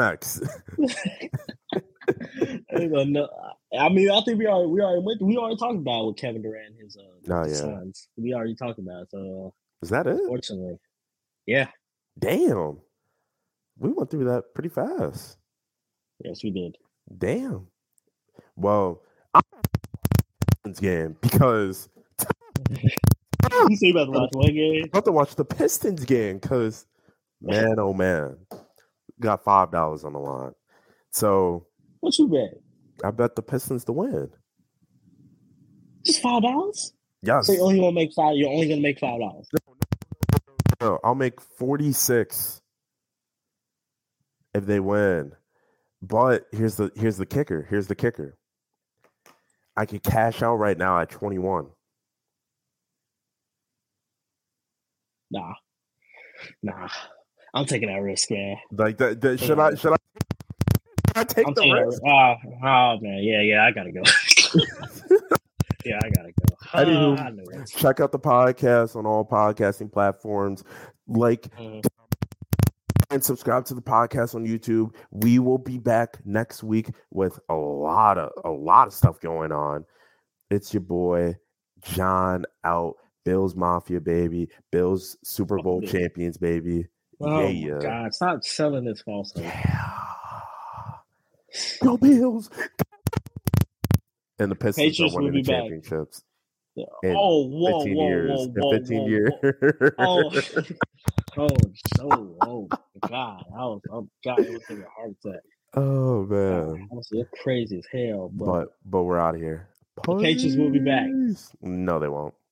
I mean, I think we already talked about with Kevin Durant his sons. We already talked about it. So is that it? Unfortunately, yeah. Damn, we went through that pretty fast. Yes, we did. Damn. Well, I'm game because you say about to watch one game. I'm about to watch the Pistons game because man, oh man, got $5 on the line. So what you bet? I bet the Pistons to win. Just $5? Yes. So you're only gonna make $5. You're only gonna make $5. No, I'll make 46 if they win. But here's the kicker. I could cash out right now at 21. Nah. I'm taking that risk, man. Like that should I take the risk? Oh man, yeah, I gotta go. Yeah, I gotta go. Anywho, check out the podcast on all podcasting platforms. And subscribe to the podcast on YouTube. We will be back next week with a lot of stuff going on. It's your boy John out. Bills Mafia, baby. Bills Super Bowl champions, baby. Oh my God! Stop selling this false hope. Yeah. Go Bills! And the Pistons are winning the championships. in Oh, whoa, 15 whoa, years. whoa, In whoa, 15 whoa, years. whoa. Oh, oh God, oh God, it was giving me a heart attack. Oh God, man. honestly, it's crazy as hell. But we're out of here. The Patriots will be back. No, they won't.